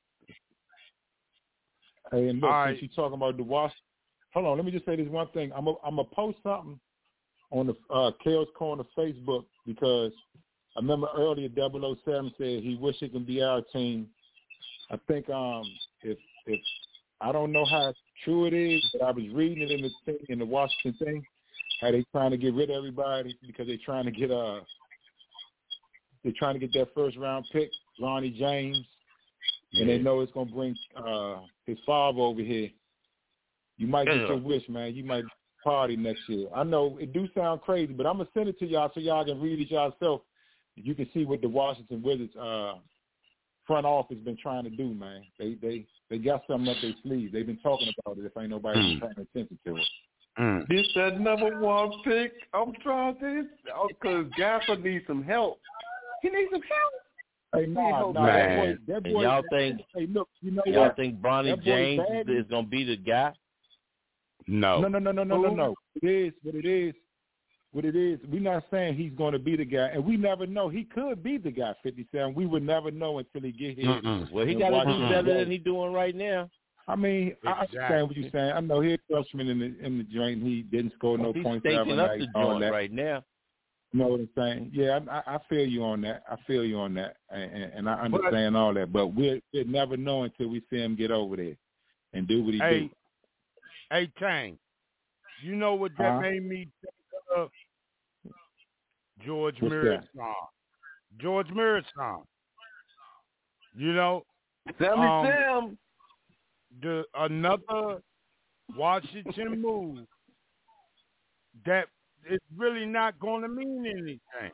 Hey, and look, All since right. you're talking about the Wash, hold on, let me just say this one thing. I'm gonna I'm post something on the uh, Kale's Corner Facebook because I remember earlier double oh seven said he wish it could be our team. I think um if if I don't know how true it is, but I was reading it in the thing in the Washington thing, how they trying to get rid of everybody because they're trying to get uh they're trying to get that first round pick, Ronnie James, yeah. and they know it's gonna bring uh his father over here. You might get yeah. your wish, man. You might party next year. I know it do sound crazy, but I'm gonna send it to y'all so y'all can read it yourself. You can see what the Washington Wizards uh, front office been trying to do, man. They they they got something up their sleeve. They've been talking about it. If ain't nobody mm. paying attention to it. Mm. This that number one pick. I'm trying this because Gafford needs some help. He needs some help. Hey, nah, nah, man. That boy, that boy, and y'all think? Hey, look, you know y'all what? think Bronny James is gonna be the guy? No. No, no, no, no, no, no, no. It is what it is. What it is, we're not saying he's going to be the guy, and we never know. He could be the guy, fifty-seven. We would never know until he get here. Mm-mm. Well, he got to do better than he's doing right now. I mean, exactly. I understand what you're saying. I know he's a freshman in the in the joint. He didn't score no he's points ever night. He's the joint right now. You know what I'm saying? Yeah, I, I feel you on that. I feel you on that, and, and I understand but, all that. But we'll, we'll never know until we see him get over there and do what he hey, do. Hey, Tang, you know what that huh? made me think of? George What's Mirror song. George Mirror song. You know, Sammy um, Sam. The another Washington move that is really not going to mean anything.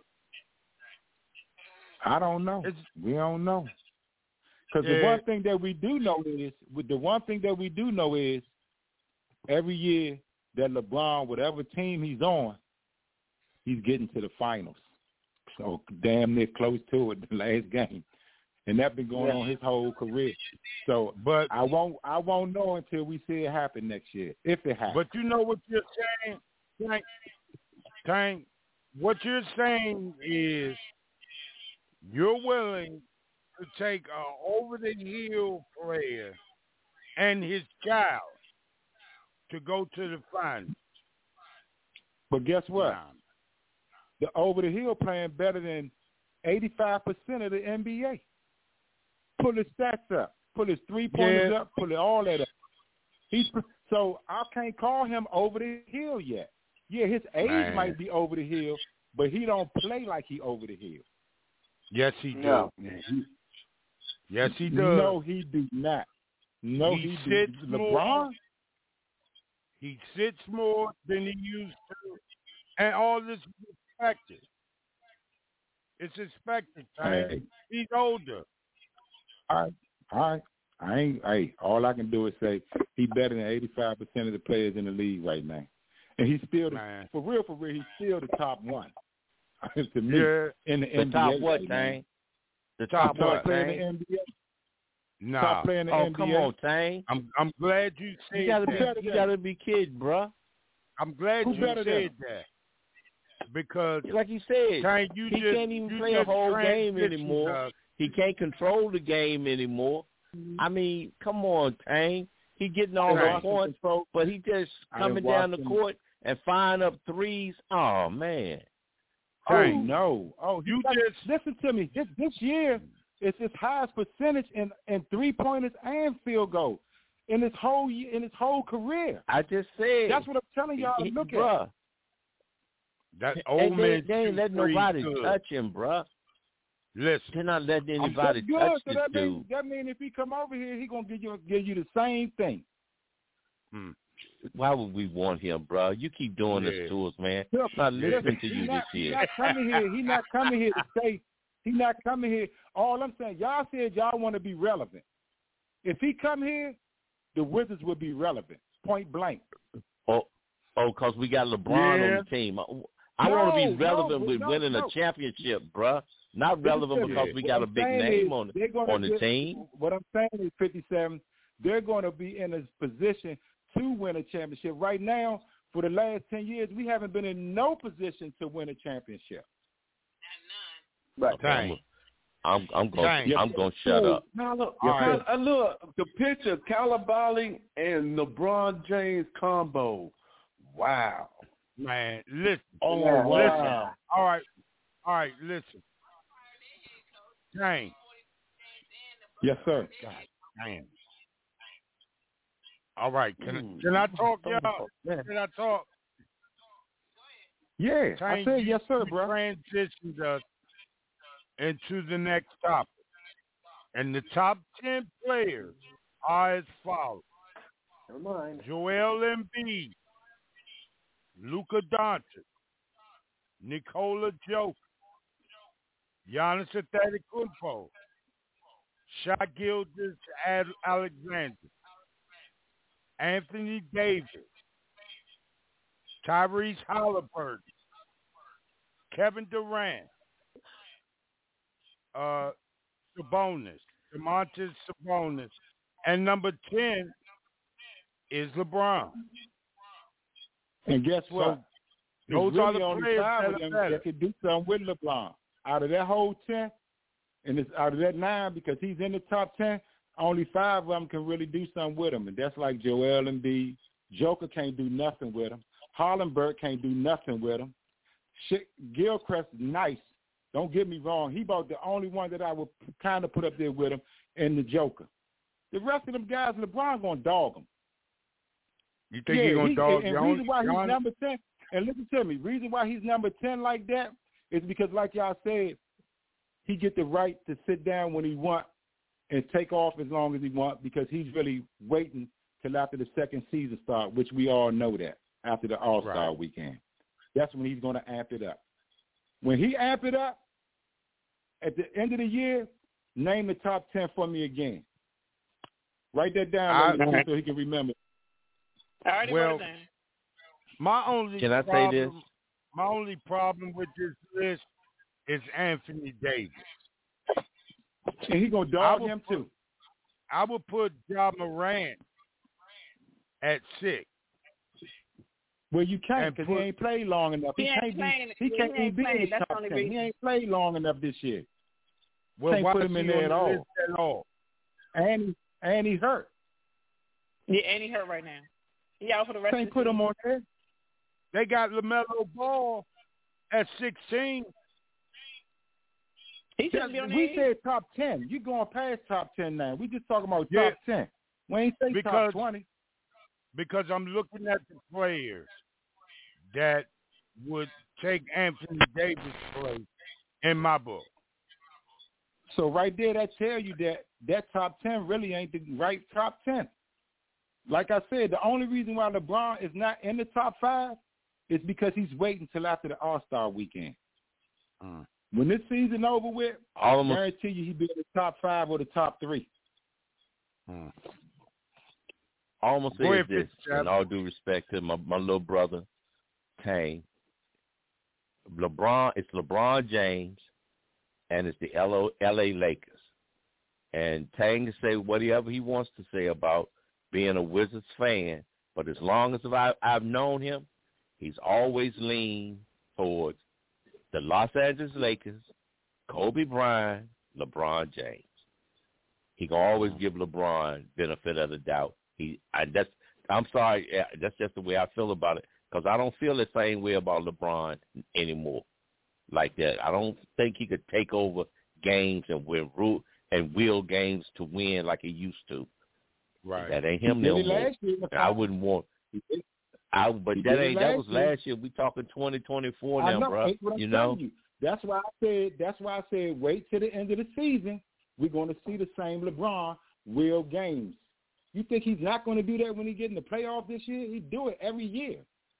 I don't know. It's, we don't know. Because yeah. the one thing that we do know is, with the one thing that we do know is, every year that LeBron, whatever team he's on, he's getting to the finals. So damn near close to it the last game. And that's been going yeah. on his whole career. So but I won't I won't know until we see it happen next year, if it happens. But you know what you're saying, Tank? Tank, what you're saying is you're willing to take an over-the-hill player and his child to go to the finals. But guess what? Nah. The over-the-hill playing better than eighty-five percent of the N B A. Pull his stats up. Pull his three-pointers yeah. up. Pull it, all that up. He's So I can't call him over the hill yet. Yeah, his age Man. might be over the hill, but he don't play like he over the hill. Yes, he does. No. Yes, he does. No, he do not. No, he, he sits do. LeBron? More, he sits more than he used to. And all this is expected. It's expected, Tank. Hey. He's older. All right, all right. I ain't. Hey, all I can do is say he's better than eighty-five percent of the players in the league right now, and he's still the, for real, for real. He's still the top one to me yeah. in the, the N B A. Top what, right Tang? The top, top what, player Tang? in the N B A. Nah. Top player in the oh, N B A. come on, Tang. I'm I'm glad you said you gotta that. Be, you gotta be kidding, bruh. I'm glad Who you said than? that. Because, like you said, Tank, you he just, can't even you play a whole game anymore. Us. He can't control the game anymore. Mm-hmm. I mean, come on, Tang. He getting all the points, but he just coming down the court and firing up threes. Oh, man. Oh, no. Oh, you got, just listen to me. This, this year, it's his highest percentage in, in three-pointers and field goals in his whole in his whole career. I just said. That's what I'm telling y'all to look bruh. at. That old they, man they ain't letting nobody good. touch him, bruh. Listen, they're not letting anybody good, touch so this that dude. Mean, that means if he come over here, he gonna give you give you the same thing. Hmm. Why would we want him, bro? You keep doing yeah. this to us, man. Yeah. I'm not listening yeah. to you not, this year. He's not coming here. He's not coming here to say. He's not coming here. All I'm saying, y'all said y'all want to be relevant. If he come here, the Wizards will be relevant. Point blank. Oh, oh, cause we got LeBron yeah. on the team. I no, want to be relevant no, with no, winning no. a championship, bruh. Not relevant because we got a big name on on the team. What I'm saying is, fifty-seven, they're going to be in a position to win a championship. Right now, for the last ten years, we haven't been in no position to win a championship. Right. Okay, I'm I'm going to I'm going to shut up. Now look, yes, right. uh, look, the picture, Calabali and LeBron James combo. Wow. Man, listen. Oh, listen. wow. All right. All right, listen. Tank. Yes, sir. God damn. All right. Can, I, can I talk, y'all? Can I talk? Yeah, Trying I said you, yes, sir, you bro. transitioned us into the next topic. And the top ten players are as follows. Never mind. Joel Embiid, Luka Doncic, Nikola Jokic, Giannis Antetokounmpo, Shai Gilgeous-Alexander, Anthony Davis, Tyrese Halliburton, Kevin Durant, uh, Sabonis, DeMontis Sabonis, and number ten is LeBron. And guess what? So those really are the only players five that of them are that could do something with LeBron. Out of that whole ten, and it's out of that nine, because he's in the top ten, only five of them can really do something with him, and that's like Joel Embiid. Joker can't do nothing with him. Hollenberg can't do nothing with him. Gilchrist, nice. Don't get me wrong. He about the only one that I would kind of put up there with him, and the Joker. The rest of them guys, LeBron going to dog them. You think yeah, he's going to dog And, and John, reason why he's John? number ten, and listen to me, reason why he's number ten like that is because, like y'all said, he get the right to sit down when he want and take off as long as he want, because he's really waiting till after the second season start, which we all know that, after the All-Star Right. weekend. That's when he's going to amp it up. When he amp it up, at the end of the year, name the top ten for me again. Write that down I, later so he can remember. I already well, wrote it down. My only Can I problem, say this? My only problem with this list is Anthony Davis. And he's going to dog him, put, too. I would put Ja Morant at six. Well, you can't, because he ain't played long enough. He, He, ain't can't playing, be. He yeah, can't he ain't be playing. in the That's top the only ten. reason. He ain't played long enough this year. Well, can't why put is him he in there on at the all. list at all? And he, and he hurt. Yeah, and he hurt right now. He out for the rest Can't of the put season. him on there. They got LaMelo Ball at sixteen. He shouldn't be on We there. said top ten. You going past top ten now. We just talking about Yeah. top ten. We ain't say Because- top twenty. Because I'm looking at the players that would take Anthony Davis' place in my book. So right there, that tell you that that top ten really ain't the right top ten. Like I said, the only reason why LeBron is not in the top five is because he's waiting till after the All-Star weekend. Mm. When this season over with, I Almost. guarantee you he'll be in the top five or the top three. Mm. Almost Go say ahead, this, Fitzgerald. in all due respect to my, my little brother, Kane. LeBron, it's LeBron James, and it's the L A Lakers. And Tang can say whatever he wants to say about being a Wizards fan, but as long as I, I've known him, he's always leaned towards the Los Angeles Lakers, Kobe Bryant, LeBron James. He can always give LeBron benefit of the doubt. He, I, that's, I'm sorry, yeah, that's just the way I feel about it, because I don't feel the same way about LeBron anymore. Like that, I don't think he could take over games and win root and will games to win like he used to. Right. That ain't him He did no it more. last year in the And I finals. wouldn't want. I but He that did it ain't that last was year. last year. We talking twenty twenty-four I now, know. bro. That's what I'm You know. telling you. That's why I said. That's why I said. Wait till the end of the season. We're going to see the same LeBron real games. You think he's not going to do that when he get in the playoff this year? He do it every year.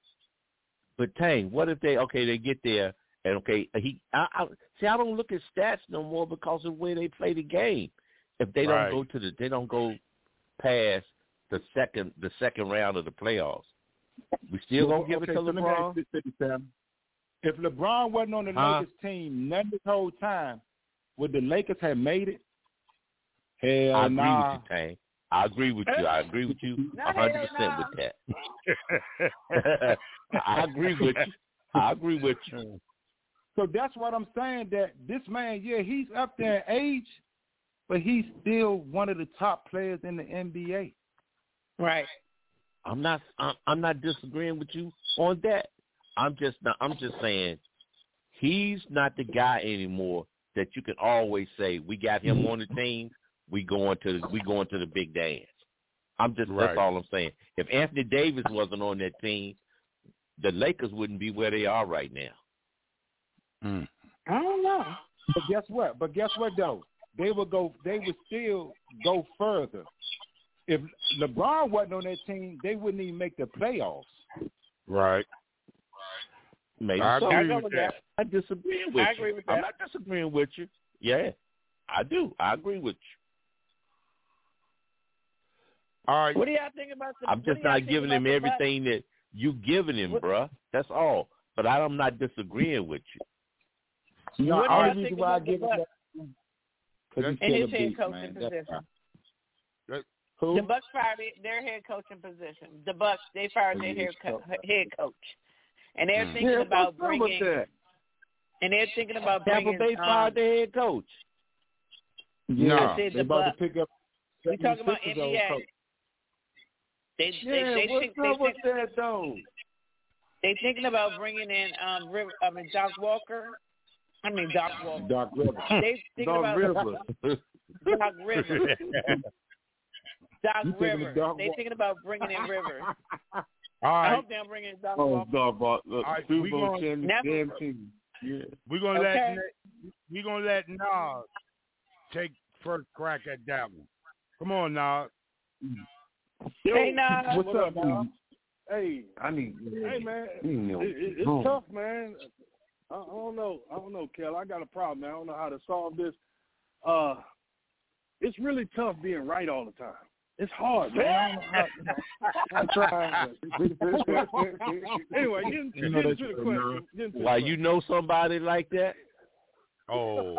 But Tang, what if they okay? They get there and okay, he. I, I see. I don't look at stats no more because of the way they play the game. If they Right. don't go to the, they don't go past the second, the second round of the playoffs. We still Well, gonna give okay, it to so let me LeBron. ask you this, Sam. If LeBron wasn't on the Huh? Lakers team none this whole time, would the Lakers have made it? Hell I agree nah. with you, Tang. I agree with you. I agree with you Nah, a hundred hell percent nah. with that. I agree with you. I agree with you. So that's what I'm saying, that this man, yeah, he's up there in age, but he's still one of the top players in the N B A. Right. I'm not. I'm, I'm not disagreeing with you on that. I'm just. Not, I'm just saying he's not the guy anymore that you can always say we got him on the team. we going to we going to the big dance. I'm just Right. that's all I'm saying. If Anthony Davis wasn't on that team, the Lakers wouldn't be where they are right now. Mm. I don't know. But guess what? But guess what though? They would go. They would still go further. If LeBron wasn't on that team, they wouldn't even make the playoffs. Right. Maybe I so. agree I go with with that. that. I disagree with I you. agree with I'm that. not disagreeing with you. Yeah, I do. I agree with you. All right. What do y'all think about the? I'm what just do y'all not think giving about him the Bucks? everything that you giving him, What- bruh. That's all. But I'm not disagreeing with you. No, What do only y'all reason think why I about the give him Bucks that because he's in still a his head beast, coaching man. That's position? why. That- Who? The Bucks fired their head coaching position. The Bucks they fired their head, co- head coach, and they're Mm. thinking Yeah, about what's up with bringing. that? And they're thinking about Tampa bringing. Bay um, fired their head coach. Yeah, No. I said they the about Bucks. to pick up. We talking about seventy-sixers N B A. old coach. They Yeah, they they what's think up they with think that though? they thinking about bringing in um River, I mean Doc Walker. I mean Doc Walker. Doc Rivers. They thinking Dog about River. Doc Rivers. Doc You thinking of Rivers. Doc They Wa- thinking about bringing in Rivers. All I right. hope they don't bring in Doc Oh, Walker. dog, bought the right, Super we Bowl gonna- champion Never- damn team. Yeah. We're gonna Okay. let we gonna let Nas take first crack at that one. Come on, Nas. Yo, Hey, Nas. what's up, man? man? Hey, I need. hey, man. You know, It, it, it's boom. tough, man. I, I don't know. I don't know, Kel. I got a problem, man. I don't know how to solve this. Uh, it's really tough being right all the time. It's hard, man. I don't know how, you know, I'm trying. But anyway, getting, You know getting that's to the true, question. man. Getting to the Why question. you know somebody like that? Oh.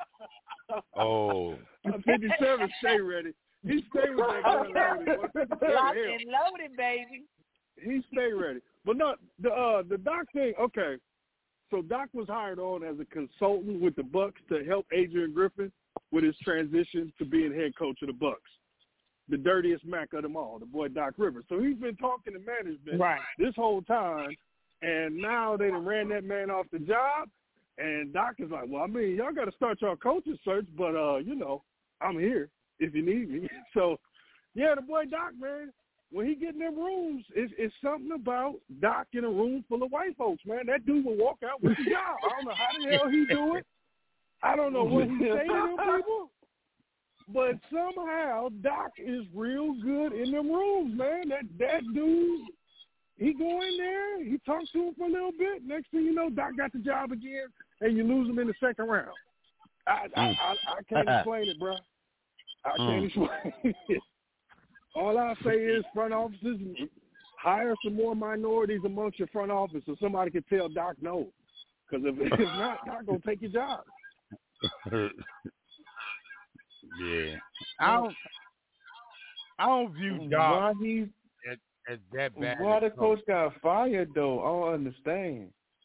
Oh. Uh, fifty-seven, stay ready. He stay with that gun loaded. boy. fifty-seven, Locked hell. and loaded, baby. He stay ready. But no, the uh, the Doc thing. Okay, so Doc was hired on as a consultant with the Bucks to help Adrian Griffin with his transition to being head coach of the Bucks, the dirtiest Mac of them all, the boy Doc Rivers. So he's been talking to management Right. this whole time, and now they done ran that man off the job. And Doc is like, well, I mean, y'all got to start your coaching search, but uh, you know, I'm here if you need me. So, yeah, the boy Doc, man. When he get in them rooms, it's, it's something about Doc in a room full of white folks, man. That dude will walk out with the job. I don't know how the hell he do it. I don't know what he say to them people. But somehow Doc is real good in them rooms, man. That that dude, he go in there, he talks to him for a little bit. Next thing you know, Doc got the job again, and you lose him in the second round. I I, I, I can't explain it, bro. I can't explain it. All I say is front offices, hire some more minorities amongst your front office so somebody can tell Doc no. Because if, if not, Doc going to take your job. Yeah. I don't I don't view Why Doc he? as, as that bad. Why a the coach got fired though? I don't understand.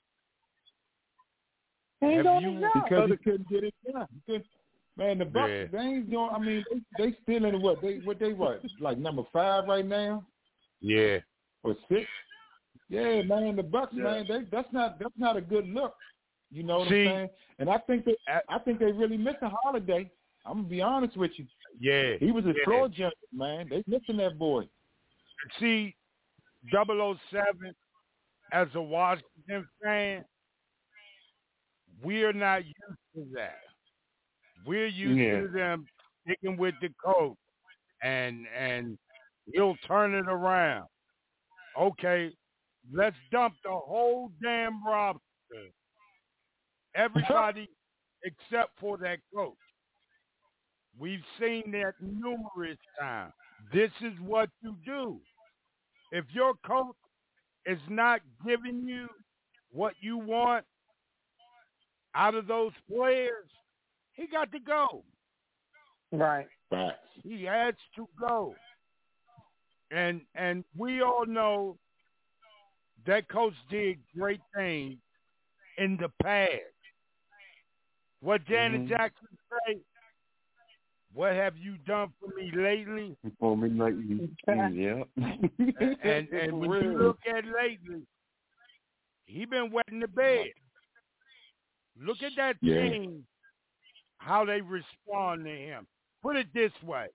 Have you Because he couldn't get it done. He couldn't- Man, the Bucks, Yeah. they ain't doing. I mean, they, they still in the what? They what they what? Like number five right now Yeah. or six? Yeah, man, the Bucks, Yeah. man, they that's not that's not a good look. You know what See, I'm saying? And I think they I- I think they really missing Holiday. I'm gonna be honest with you. Yeah. He was a yeah. floor general, man. They missing that boy. See, double oh seven, as a Washington fan, we're not used to that. We're used Yeah. to them sticking with the coach, and and he'll turn it around. Okay, let's dump the whole damn roster. Everybody except for that coach. We've seen that numerous times. This is what you do. If your coach is not giving you what you want out of those players, he got to go. Right. Facts. He has to go. And and we all know that coach did great things in the past. What Janet Mhm. Jackson say? What have you done for me lately? For me, like, yeah. And and For when real. you look at lately, he been wetting the bed. Look at that Yeah. team, how they respond to him. put it this way.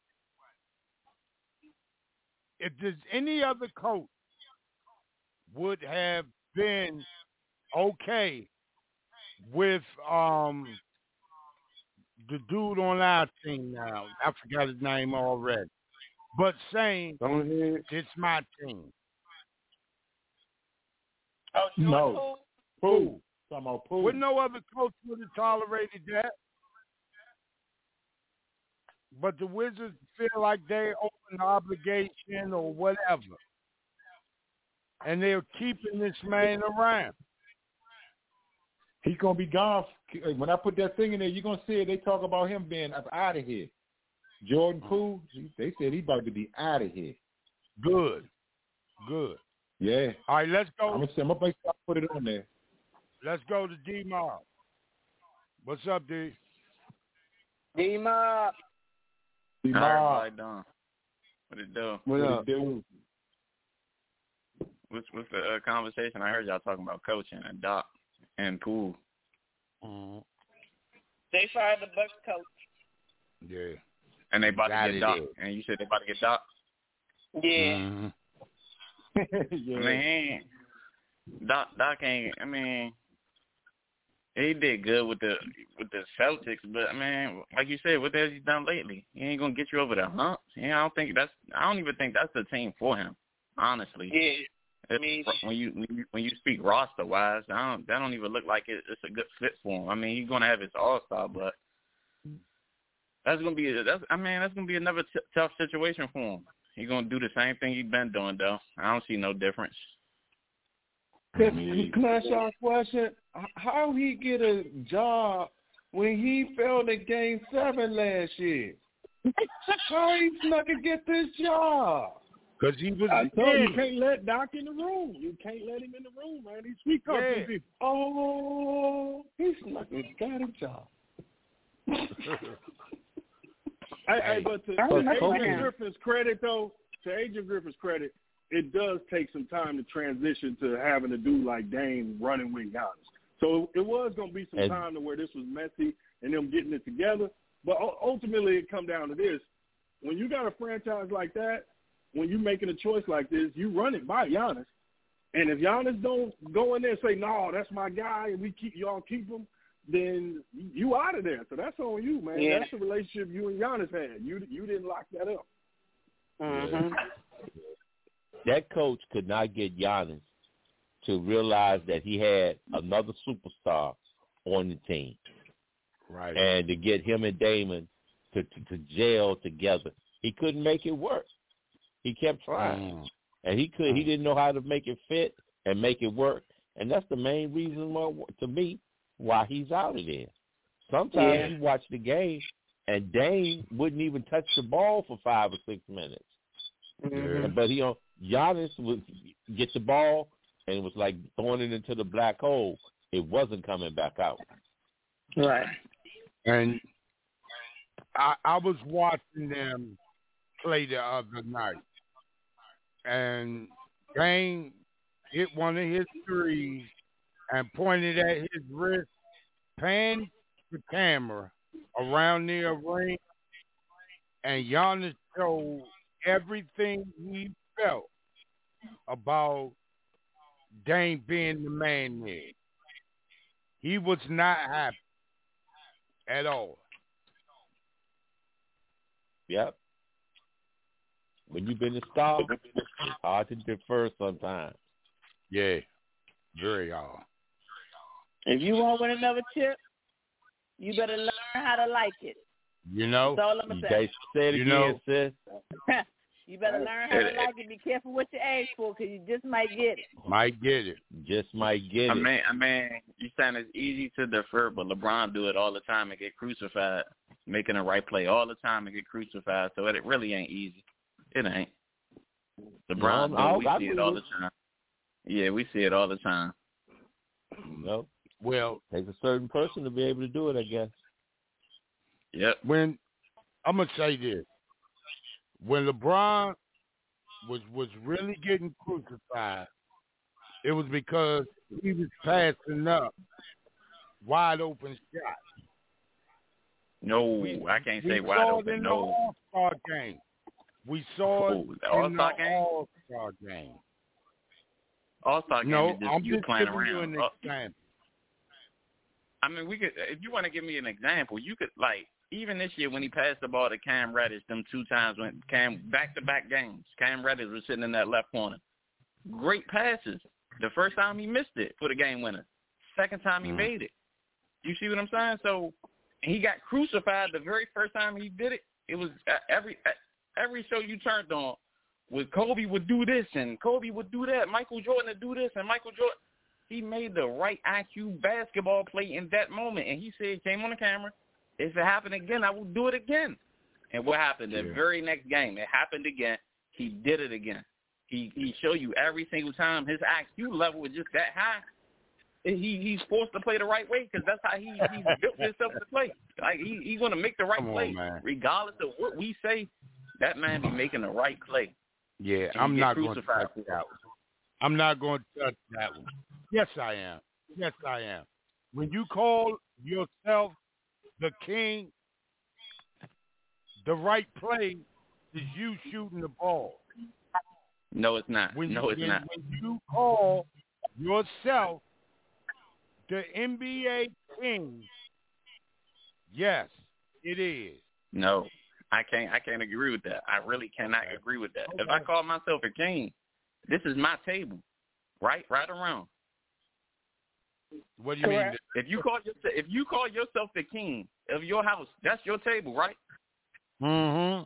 If there's any other coach would have been okay with um the dude on our team now, I forgot his name already, but saying, it's my team. Oh, no. Who? Talking about Pooh. Would no other coach would have tolerated that? But the Wizards feel like they owe an obligation or whatever. And they're keeping this man around. He's going to be gone. When I put that thing in there, you're going to see it. They talk about him being out of here. Jordan Poole, they said he's about to be out of here. Good. Good. Yeah. All right, let's go. I'm going to make sure I put it on there. Let's go to D-Mob. What's up, D? D-Mob. D-Mob. How everybody doing? What it do? What, what it do? What's, what's the uh, conversation? I heard y'all talking about coaching and Doc and Poole. Mm-hmm. They fired the Bucks coach. Yeah. And they about That to get Doc. is. And you said they about to get Doc? Yeah. Mm-hmm. yeah. I mean, Doc, Doc ain't, I mean, he did good with the with the Celtics, but I mean, like you said, what the hell has he done lately? He ain't gonna get you over the hump. Yeah, I don't think that's. I don't even think that's the team for him. Honestly. Yeah. I mean, when you when you when you speak roster wise, I don't that don't even look like it, it's a good fit for him. I mean, he's gonna have his all star, but that's gonna be that's I mean that's gonna be another t- tough situation for him. He's gonna do the same thing he's been doing though. I don't see no difference. Can, can I ask y'all a question? How he get a job when he failed at Game Seven last year? How he snuck to get this job? Because he was. I told you, you can't let Doc in the room. You can't let him in the room, man. He's sweet talking Yeah. people. Oh, he snuck and got a job. Hey, hey, but to, to Adrian Griffin's credit, though, to Adrian Griffin's credit, it does take some time to transition to having a dude like Dame running with Giannis. So it was going to be some And- time to where this was messy and them getting it together. But u- ultimately, it come down to this: when you got a franchise like that, when you're making a choice like this, you run it by Giannis. And if Giannis don't go in there and say, "No, that's my guy," and we keep y'all keep him, then you out of there. So that's on you, man. Yeah. That's the relationship you and Giannis had. You you didn't lock that up. Mm-hmm. That coach could not get Giannis to realize that he had another superstar on the team. Right. And to get him and Damon to, to, to gel together. He couldn't make it work. He kept trying. Mm. And he could he didn't know how to make it fit and make it work. And that's the main reason why, to me, why he's out of there. Sometimes Yeah. you watch the game and Dame wouldn't even touch the ball for five or six minutes. Mm-hmm. But he on Giannis would get the ball and it was like throwing it into the black hole. It wasn't coming back out. Right. And I, I was watching them play the other night, and Dame hit one of his threes and pointed at his wrist, panned the camera around the arena, and Giannis showed everything he felt about Dame being the man there. He was not happy at all. Yep. When you've been a star, it's hard to defer sometimes. Yeah, very hard. If you want to win another chip, you better learn how to like it. You know? That's all I'm going to They say. said it You again, know- sis. You better learn how to like it. Be careful what you ask for because you just might get it. Might get it. Just might get I it. mean, I mean, you saying it's easy to defer, but LeBron do it all the time and get crucified, making the right play all the time and get crucified. So it really ain't easy. It ain't. LeBron, No, do it. I- we I see it agree all with the time. Yeah, we see it all the time. No, Well, takes a certain person to be able to do it, I guess. Yep. when I'm gonna say this, when LeBron was was really getting crucified, it was because he was passing up wide open shots. No, We, I can't we say wide saw it open. in No. the All-Star game. We saw Oh, it the in the All-Star game? All-Star game. All-Star game No, is just I'm you just playing giving around. you an Uh, example. I mean, we could. If you want to give me an example, you could like even this year when he passed the ball to Cam Reddish, them two times when Cam back-to-back games, Cam Reddish was sitting in that left corner. Great passes. The first time he missed it for the game winner. Second time he Mm. made it. You see what I'm saying? So he got crucified the very first time he did it. It was uh, every uh, every show you turned on with Kobe would do this and Kobe would do that. Michael Jordan would do this and Michael Jordan. He made the right I Q basketball play in that moment. And he said, came on the camera, if it happened again, I will do it again. And what happened? The Yeah. very next game, it happened again. He did it again. He he showed you every single time his I Q level was just that high. He he's forced to play the right way because that's how he he's built himself to play. Like he he's going to make the right Come on, play, man. regardless of what we say. That man be making the right play. Yeah, And I'm you get not going to crucified touch for it. that one. I'm not going to touch that one. Yes, I am. Yes, I am. When you call yourself the king, the right play is you shooting the ball. No, it's not. When no, you, it's when, not. when you call yourself the N B A king, yes, it is. No, I can't. I can't agree with that. I really cannot agree with that. If I call myself a king, this is my table, right? Right around. What do you mean? If you call yourself, if you call yourself the king of your house, that's your table, right? Mm-hmm.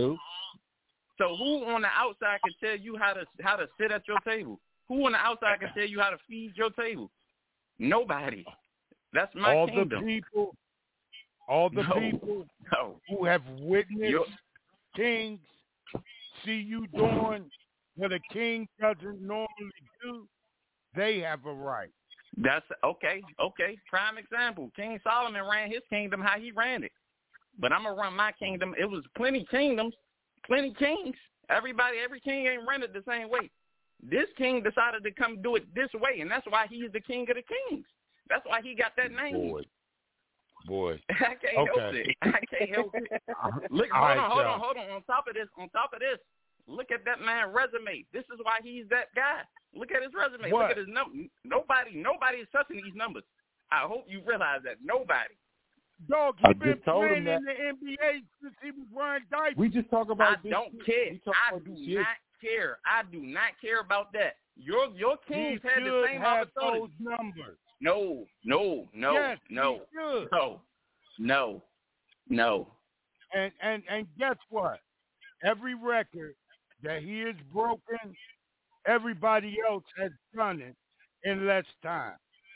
So who on the outside can tell you how to how to sit at your table? Who on the outside can tell you how to feed your table? Nobody. That's my all kingdom. the people, all the No. people No. who have witnessed You're- kings see you doing what a king doesn't normally do, they have a right. That's okay. Okay. Prime example. King Solomon ran his kingdom how he ran it. But I'm going to run my kingdom. It was plenty kingdoms, plenty kings. Everybody, every king ain't ran it the same way. This king decided to come do it this way, and that's why he's the king of the kings. That's why he got that name. Boy. Boy. I can't Okay. help it. I can't help it. Look, All hold right, on, hold y'all. on, hold on. On top of this, on top of this, look at that man's resume. This is why he's that guy. Look at his resume. What? Look at his number. Nobody, nobody is touching these numbers. I hope you realize that. Nobody. Dog, I he been just told him playing in that. the N B A since he was wearing diapers. We just talk I about this don't shit. care. We talk I about do this shit. not care. I do not care about that. Your your He kings had the should same have opportunity. those numbers. No, no, no, yes, no, he should. no, no, no. And and and guess what? Every record that he has broken, everybody else has done it in less time.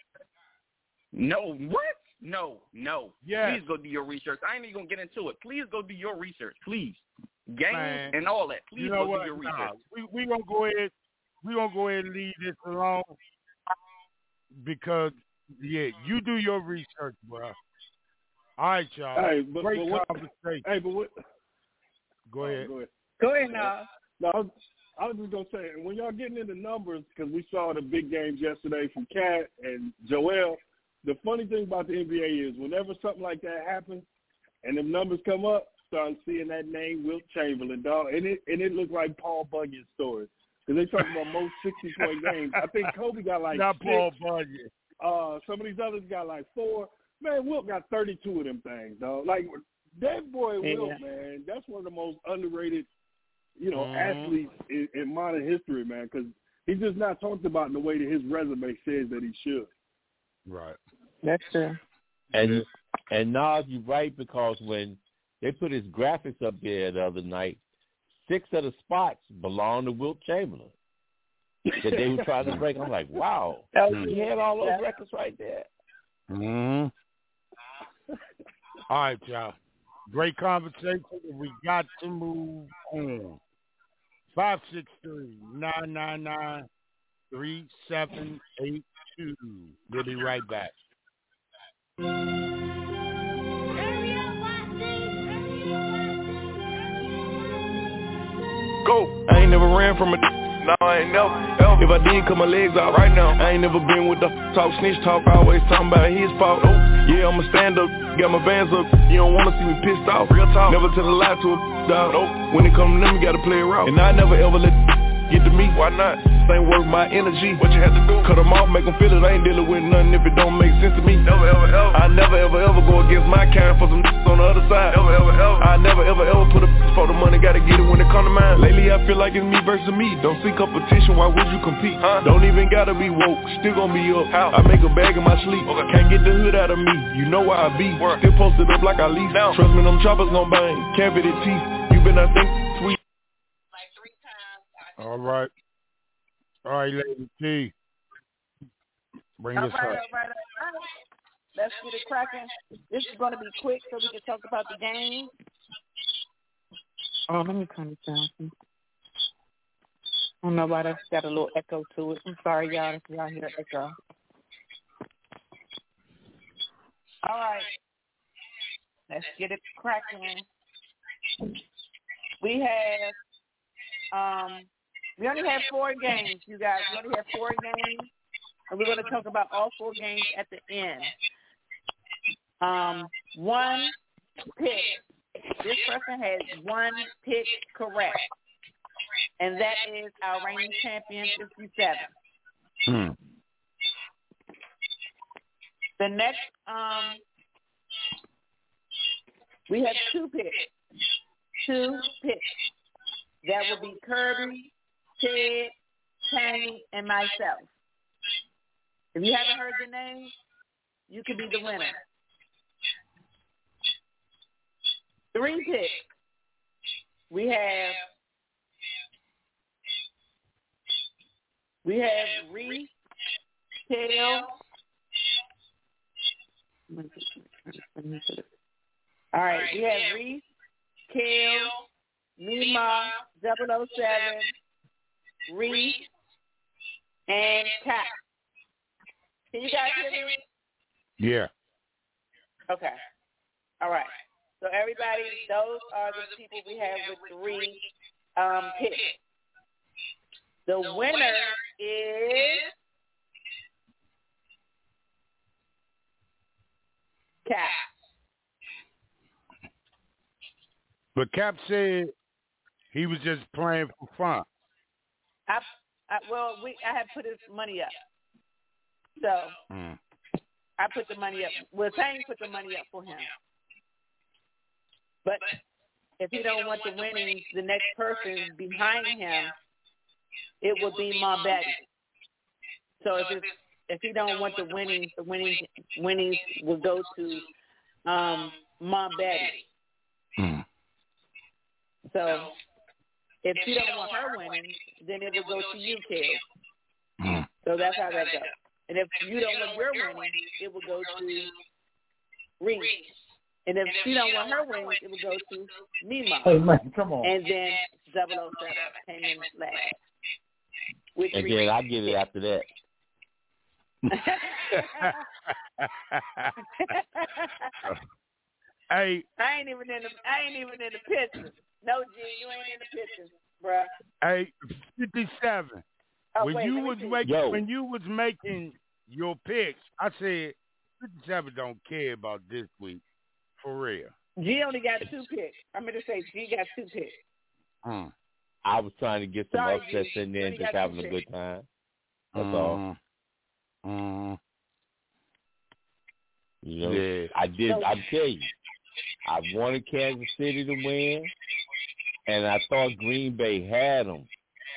No, what? No, no. Yes. Please go do your research. I ain't even gonna get into it. Please go do your research, please. Games Man, and all that. Please you know go what? do your research. Nah, we we gonna go ahead. We gonna go ahead and leave this alone because yeah, you do your research, bro. All right, y'all. Hey, but, Great but what, conversation. Hey, but what? Go ahead. Oh, go ahead. Go ahead now. No, I was, I was just gonna say, when y'all getting into numbers, because we saw the big games yesterday from Cat and Joel. The funny thing about the N B A is, whenever something like that happens, and the numbers come up, start seeing that name, Wilt Chamberlain, dog, and it and it looked like Paul Bunyan's story because they talking about most sixty point games. I think Kobe got like Not six. Paul Bunyan. Uh, some of these others got like four. Man, Wilt got thirty-two of them things, dog. Like that boy Yeah. Wilt, man, that's one of the most underrated, you know, Mhm. athletes in, in modern history, man, because he's just not talked about in the way that his resume says that he should. Right. That's true. And and Nas, you're right, because when they put his graphics up there the other night, six of the spots belong to Wilt Chamberlain that they were trying to break. I'm like, wow, Oh, he had all those yeah. records right there. Mm-hmm. All right, y'all. Great conversation. We got to move on. Five six three nine nine nine three seven eight two. We'll be right back. Go. I ain't never ran from a No, I ain't never, ever. If I did, cut my legs out right now. I ain't never been with the talk, snitch talk, always talking about his fault. Oh, yeah, I'ma stand up, got my bands up. You don't wanna see me pissed off. Real talk. Never tell a lie to a dog. Oh, when it come to them, you gotta play it raw. And I never ever let get to me. Why not? Ain't worth my energy. What you had to do? Cut them off, make them feel it. I ain't dealing with nothing if it don't make sense to me. Never ever ever. I never ever ever go against my kind for some on the other side. Never ever ever. I never ever ever put a for the money. Gotta get it when it come to mine. Lately I feel like it's me versus me. Don't see competition. Why would you compete? Huh? Don't even gotta be woke. Still gonna be up. How? I make a bag in my sleep. Okay. Can't get the hood out of me. You know why I be. Work. Still posted up like I lease. Now. Trust me, them choppers gon' bang. Cavity teeth. You been I think sweet. All right. All right, Lady T. Bring all this right, up. all right, all right. Let's get it cracking. This is going to be quick so we can talk about the game. Oh, let me turn this down. I don't know why that's got a little echo to it. I'm sorry, y'all, if y'all hear echo. All right. Let's get it cracking. We have, um, we only have four games, you guys. We only have four games, and we're going to talk about all four games at the end. Um, one pick. This person has one pick correct, and that is our reigning champion, fifty-seven. Hmm. The next, um, we have two picks. Two picks. That will be Kirby, Ted, Tammy, and myself. If you haven't heard the names, you could be the winner. Three picks. We have we have Reese, Tail. All right, we have Reese, Kale, Mima, double oh seven, Reese, and Cat. Can you guys hear me? Yeah. Okay. All right. So everybody, those are the people we have with three um, picks. The winner is Cap. But Cap said he was just playing for fun. I, I well, we I had put his money up, so mm. I put the money up. Well, Tang put the money up for him. But if he don't want the winnings, the next person behind him, it would be Mom Betty. So if it's, if he don't want the winnings, the winnings winnings will go to um, Mom Betty. Mm. So if she don't want her winnings, then it will go to you, Kel. Mm. So that's how that goes. And if you don't want your winnings, it will go to Reese. And if she don't want her wings, it would go to Mima. Hey, man, come on. And then double oh seven came in last. With and Reese. then I get it after that. Hey, I ain't even in the I ain't even in the pictures. No, G, you ain't in the pictures, bruh. Hey, fifty-seven. Oh, when wait, you let me was see. making when you was making your picks, I said fifty-seven don't care about this week. For real. G only got two picks. I'm going to say G got two picks. Mm. I was trying to get some Sorry, upsets G. in there and just having a good time. That's mm. all. Mm. You know, yeah. I did. I tell you, I wanted Kansas City to win, and I thought Green Bay had them.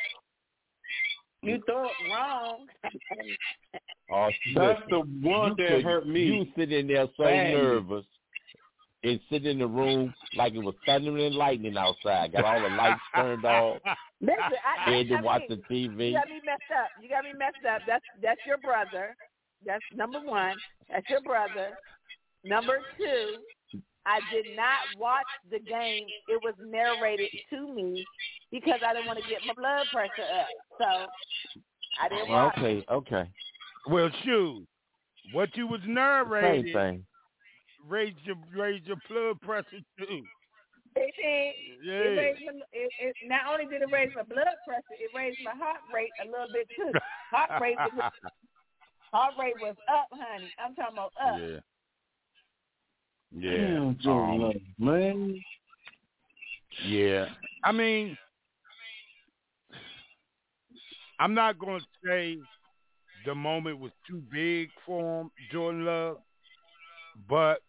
You thought wrong. Oh, That's the one that could, hurt me. You sitting there so Bad. nervous and sitting in the room like it was thunder and lightning outside. Got all the lights turned off. Listen, I, had to I watch mean, the T V. You got me messed up. You got me messed up. That's that's your brother. That's number one. That's your brother. Number two, I did not watch the game. It was narrated to me because I didn't want to get my blood pressure up. So I didn't watch Okay, it. okay. Well, shoot, what you was narrating Same thing. raised your raised your blood pressure too. It, Yeah. it raised my, it, it, not only did it raise my blood pressure, it raised my heart rate a little bit too. Heart rate was heart rate was up, honey. I'm talking about up. Yeah. Yeah. Damn, Um, Love, man. Yeah. I mean, I'm not going to say the moment was too big for him, Jordan Love, but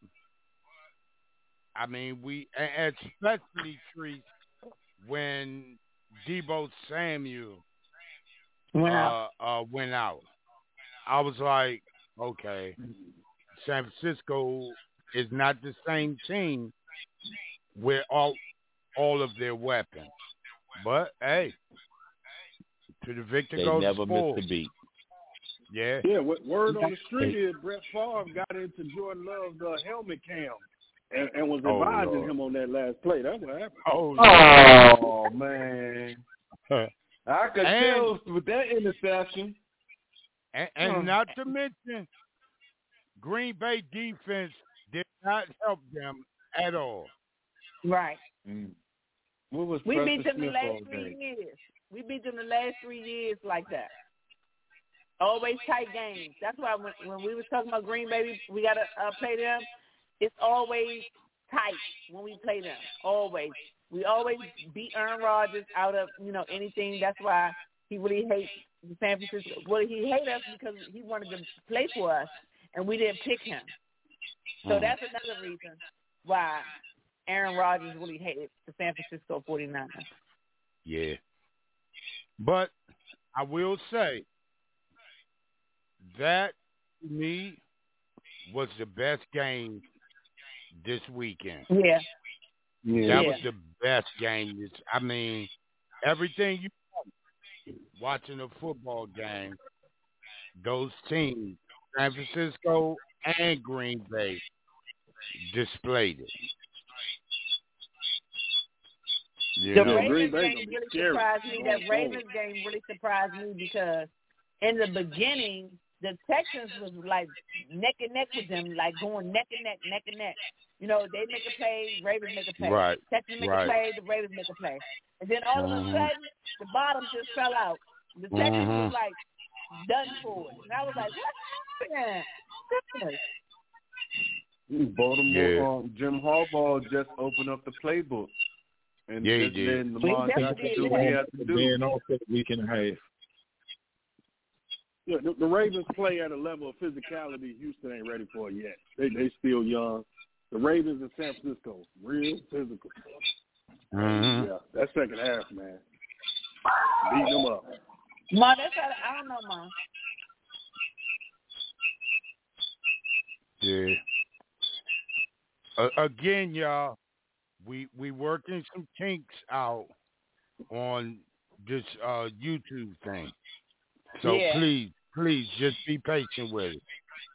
I mean, we, and especially Trees, when Debo Samuel Went uh, out. uh, went out. I was like, okay, San Francisco is not the same team with all all of their weapons. But hey, to the victor They goes never the spoil. missed a beat. Yeah. Yeah, what word on the street is Brett Favre got into Jordan Love's uh, helmet cam and, and was Oh, advising Lord. him on that last play. That's what happened. Oh, Oh man. I could And- tell with that interception. And, and Huh. not to mention, Green Bay defense did not help them at all. Right. Mm. What was We Preston beat them the Smith last all three day? years. We beat them the last three years like that. Always tight games. That's why when, when we was talking about Green Bay, we, we got to uh, play them. It's always tight when we play them. Always. We always beat Aaron Rodgers out of, you know, anything. That's why he really hates San Francisco. Well, he hated us because he wanted to play for us, and we didn't pick him. So Mhm. that's another reason why Aaron Rodgers really hated the San Francisco forty-niners. Yeah. But I will say that, to me, was the best game this weekend. Yeah. Yeah. That Yeah. was the best game. This, I mean, everything you watching a football game, those teams, San Francisco and Green Bay, displayed it. You The know? Ravens Green Bay game gonna be really scary surprised me. going That Ravens game really surprised me because in the beginning, the Texans was like neck and neck with them, like going neck and neck, neck and neck. You know, they make a play, Ravens make a play. Right. Texans make Right. a play, the Ravens make a play. And then all of a Mhm. sudden, the bottom just fell out. The Texans Mhm. was like done for. And I was like, what happened? Goodness. Baltimore, Yeah. um, Jim Harbaugh just opened up the playbook and Yeah, he just did. letting Lamar He Jackson definitely do did. what he has to do. Being off for a week and a half. Yeah, the, the Ravens play at a level of physicality Houston ain't ready for yet. They they still young. The Ravens in San Francisco, real physical. Mhm. Yeah, that second half, man, beating them up. Ma, that's how, I don't know, Ma. Yeah. Uh, again, y'all, we we working some kinks out on this uh, YouTube thing. So Yeah. please, please, just be patient with it.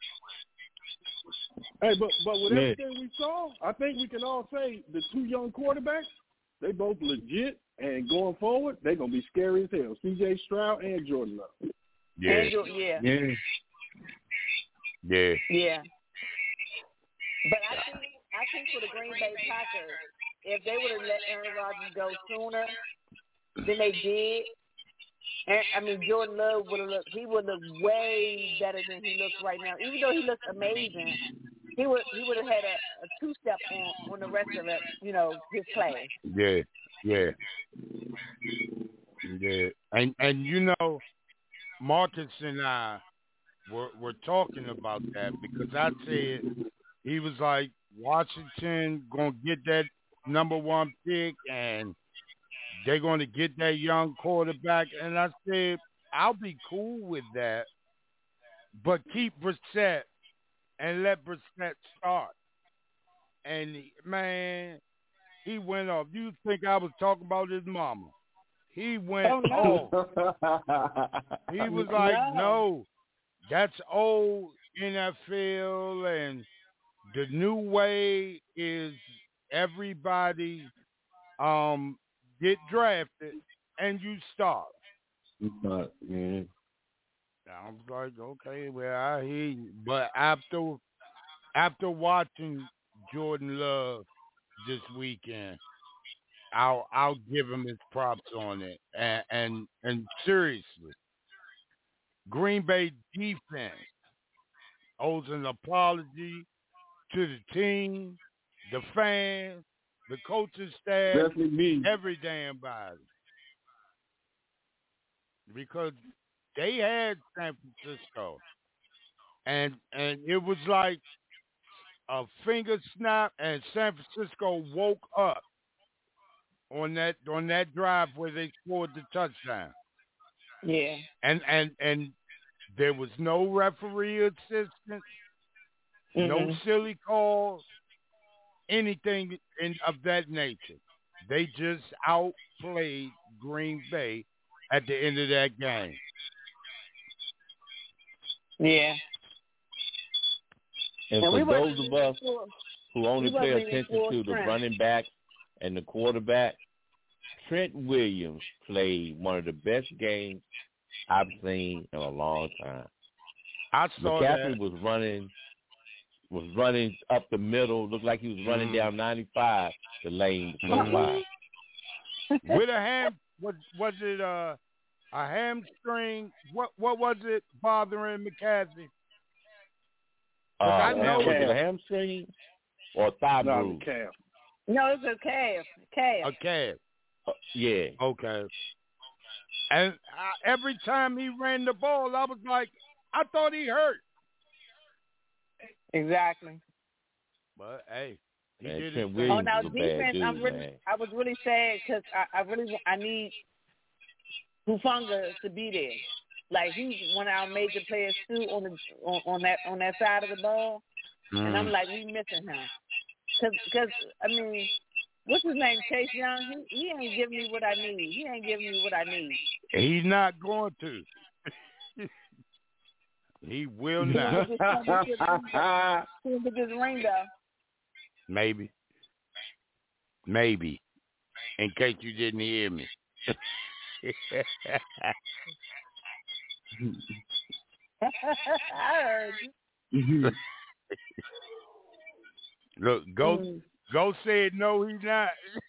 Hey, but but with Yeah. everything we saw, I think we can all say the two young quarterbacks, they both legit, and going forward, they're gonna be scary as hell. C J Stroud and Jordan Love. Yeah, Angel, yeah. Yeah. yeah, Yeah. But I think I think for the Green Bay Packers, if they would have let Aaron Rodgers go sooner than they did, and I mean Jordan Love would have looked he would look way better than he looks right now. Even though he looks amazing, he would he would have had a, a two step on on the rest of it, you know, his play. yeah, yeah, yeah. And and you know, Marcus and I were were talking about that because I said he was like Washington gonna get that number one pick and they're gonna get that young quarterback, and I said I'll be cool with that, but keep Brissett and let Brissett start. And man, he went off. You think I was talking about his mama? He went Oh, no. off. He was like, No. no, that's old N F L, and the new way is everybody um get drafted and you start. But, yeah. I was like, okay, well, I hear you. But after after watching Jordan Love this weekend, I'll I'll give him his props on it. And and, and seriously, Green Bay defense owes an apology to the team, the fans, the coaching staff, Definitely me. every damn body. Because they had San Francisco. And and it was like a finger snap and San Francisco woke up on that on that drive where they scored the touchdown. Yeah. And and and there was no referee assistance, mm-hmm. no silly calls, anything in, of that nature. They just outplayed Green Bay at the end of that game. Yeah. And, and for those of us for, who only pay attention to the strength. running back and the quarterback, Trent Williams played one of the best games I've seen in a long time. I saw McCaffrey that. was running was running up the middle, looked like he was running mm. down ninety-five, the lane to come by. With a ham, was, was it uh, a hamstring? What what was it bothering McCaffrey? Uh, I know was it a hamstring or a thigh no, bruise? Calf. No, it's a calf. Calf. A calf. Uh, yeah. Okay. And I, every time he ran the ball, I was like, I thought he hurt. Exactly. But hey, he man, did Trent it. Williams oh, now was a defense, bad dude, I'm really, man. I was really sad because I, I really, I need Hufanga to be there. Like he's one of our major players too on the on, on that on that side of the ball, mm. and I'm like, we missing him. Cause, cause I mean, what's his name? Chase Young. He, he ain't giving me what I need. He ain't giving me what I need. He's not going to. He will not. Maybe. Maybe. In case you didn't hear me. I heard you. Look, go mm. go say no, he's not.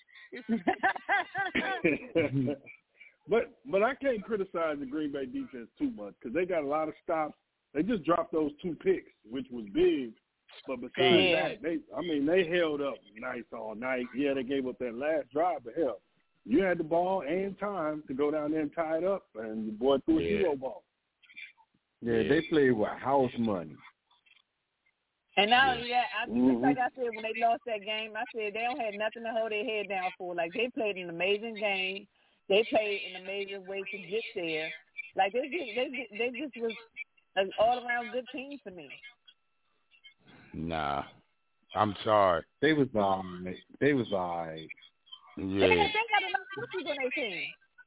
but but I can't criticize the Green Bay defense too much because they got a lot of stops. They just dropped those two picks, which was big. But besides yeah. that, they I mean they held up nice all night. Yeah, they gave up that last drive, but hell, you had the ball and time to go down there and tie it up, and your boy threw a yeah. zero ball. Yeah, yeah, they played with house money. And not only that, I, just mm-hmm. like I said, when they lost that game, I said they don't have nothing to hold their head down for. Like, they played an amazing game. They played an amazing way to get there. Like, they just, they, they just was an all-around good team to me. Nah. I'm sorry. They was all right. They was all right. Yeah. They, they got enough cookies on their team.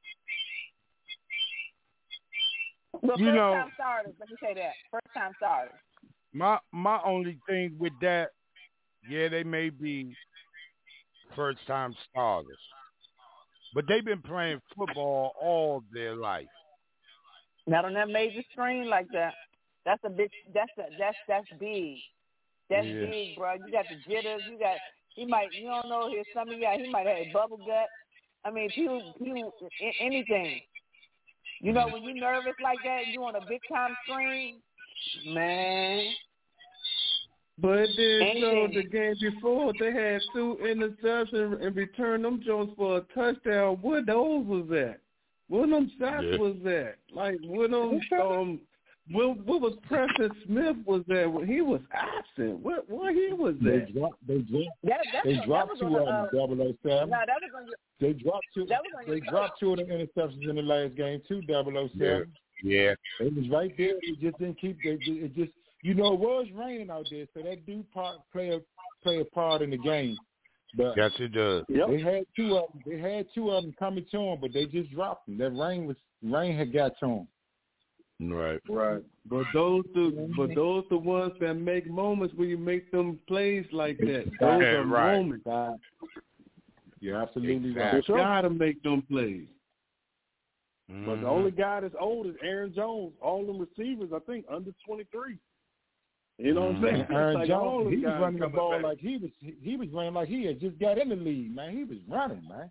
Well, you know, first-time starters, let me say that. First-time starters. My my only thing with that, yeah, they may be first-time starters, but they've been playing football all their life. Not on that major screen like that. That's a big. That's a, that's that's big. That's yeah. big, bro. You got the jitters. You got. He might. You don't know his stomach. Yeah, he might have a bubble gut. I mean, people, people, anything. You know, when you're nervous like that, you on a big time screen. Man. But then, so the game before, they had two interceptions and returned them Jones for a touchdown. What those was that? What them shots yeah. was that? Like, what them, um, what, what was Preston Smith was that? He was absent. What, what he was that? They dropped, they dropped, that, they on, dropped two of them, double oh seven. No, that was on your, they dropped two, they dropped two of them interceptions in the last game, too, double oh seven. Yeah. It was right there. It just didn't keep, it, it just, you know, it was raining out there, so that do part, play a play a part in the game. But yes, it does. They had two of them. They had two of them coming to them, but they just dropped them. That rain was rain had got to them. Right, right. But those the but those the ones that make moments where you make them plays like that. Those are right. moments. God. You're absolutely exactly. right. You gotta make them plays. Mm-hmm. But the only guy that's old is Aaron Jones. All them receivers, I think, under twenty-three. You know what I'm saying? Aaron like Jones, he was running the ball back. like he was he was running like he had just got in the league, man. He was running, man.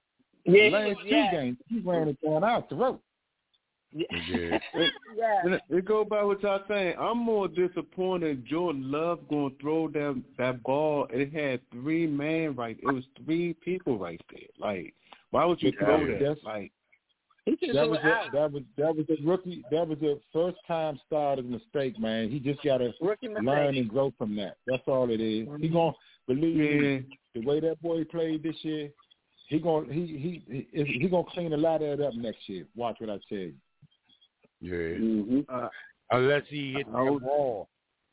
Yeah, the last two yeah. games, he ran it down our throat. Yeah. It, Yeah. it, it go by what y'all saying. I'm more disappointed Jordan Love going to throw that that ball. It had three man right. It was three people right there. Like, why would you Because throw that's- that? Like, He should That do was it out. a, that was that was a rookie. That was a first time starter's mistake, man. He just got to Rookie mistake. learn and grow from that. That's all it is. He gonna believe me, the way that boy played this year. He gonna he he he, he gonna clean a lot of it up next year. Watch what I tell you. Yeah. mm-hmm. Uh, unless he hit the ball.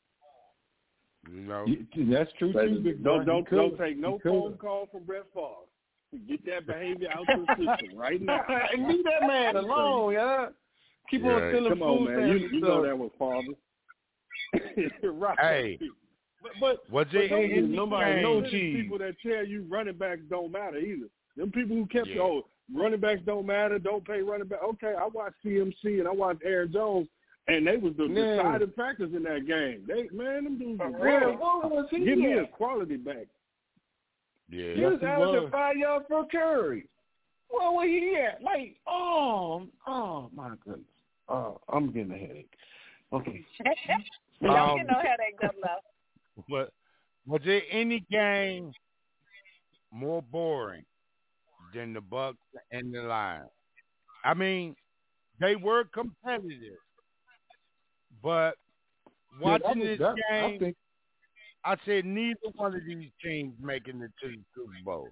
You know. You, that's true too, big boy. Don't don't, He don't could. take no He phone could. call from Brett Favre. Get that behavior out of the system right now. And leave that man alone, yeah. Keep Yeah. on stealing Come on, food man. You, stamps you and know stuff. that was Favre. Right. Hey. But, but, Was but it don't in get nobody nobody know no cheese? people that tell you running backs don't matter either. Them people who kept Yeah. oh running backs don't matter, don't pay running back. Okay, I watched C M C and I watched Aaron Jones, and they was the Yeah. deciding factors in that game. They man, them dudes was Where good. what was he Give me at? a quality back. Yeah. He Yes, was he averaging was. five yards per carry. Where was he at? Like, oh, oh my goodness. Oh, I'm getting a headache. Okay. Don't Um, get no headache, double up. But was there any game more boring than the Bucks and the Lions? I mean, they were competitive, but Yeah, that watching was- this that- I game, think I said neither one of these teams making it to the Super Bowl.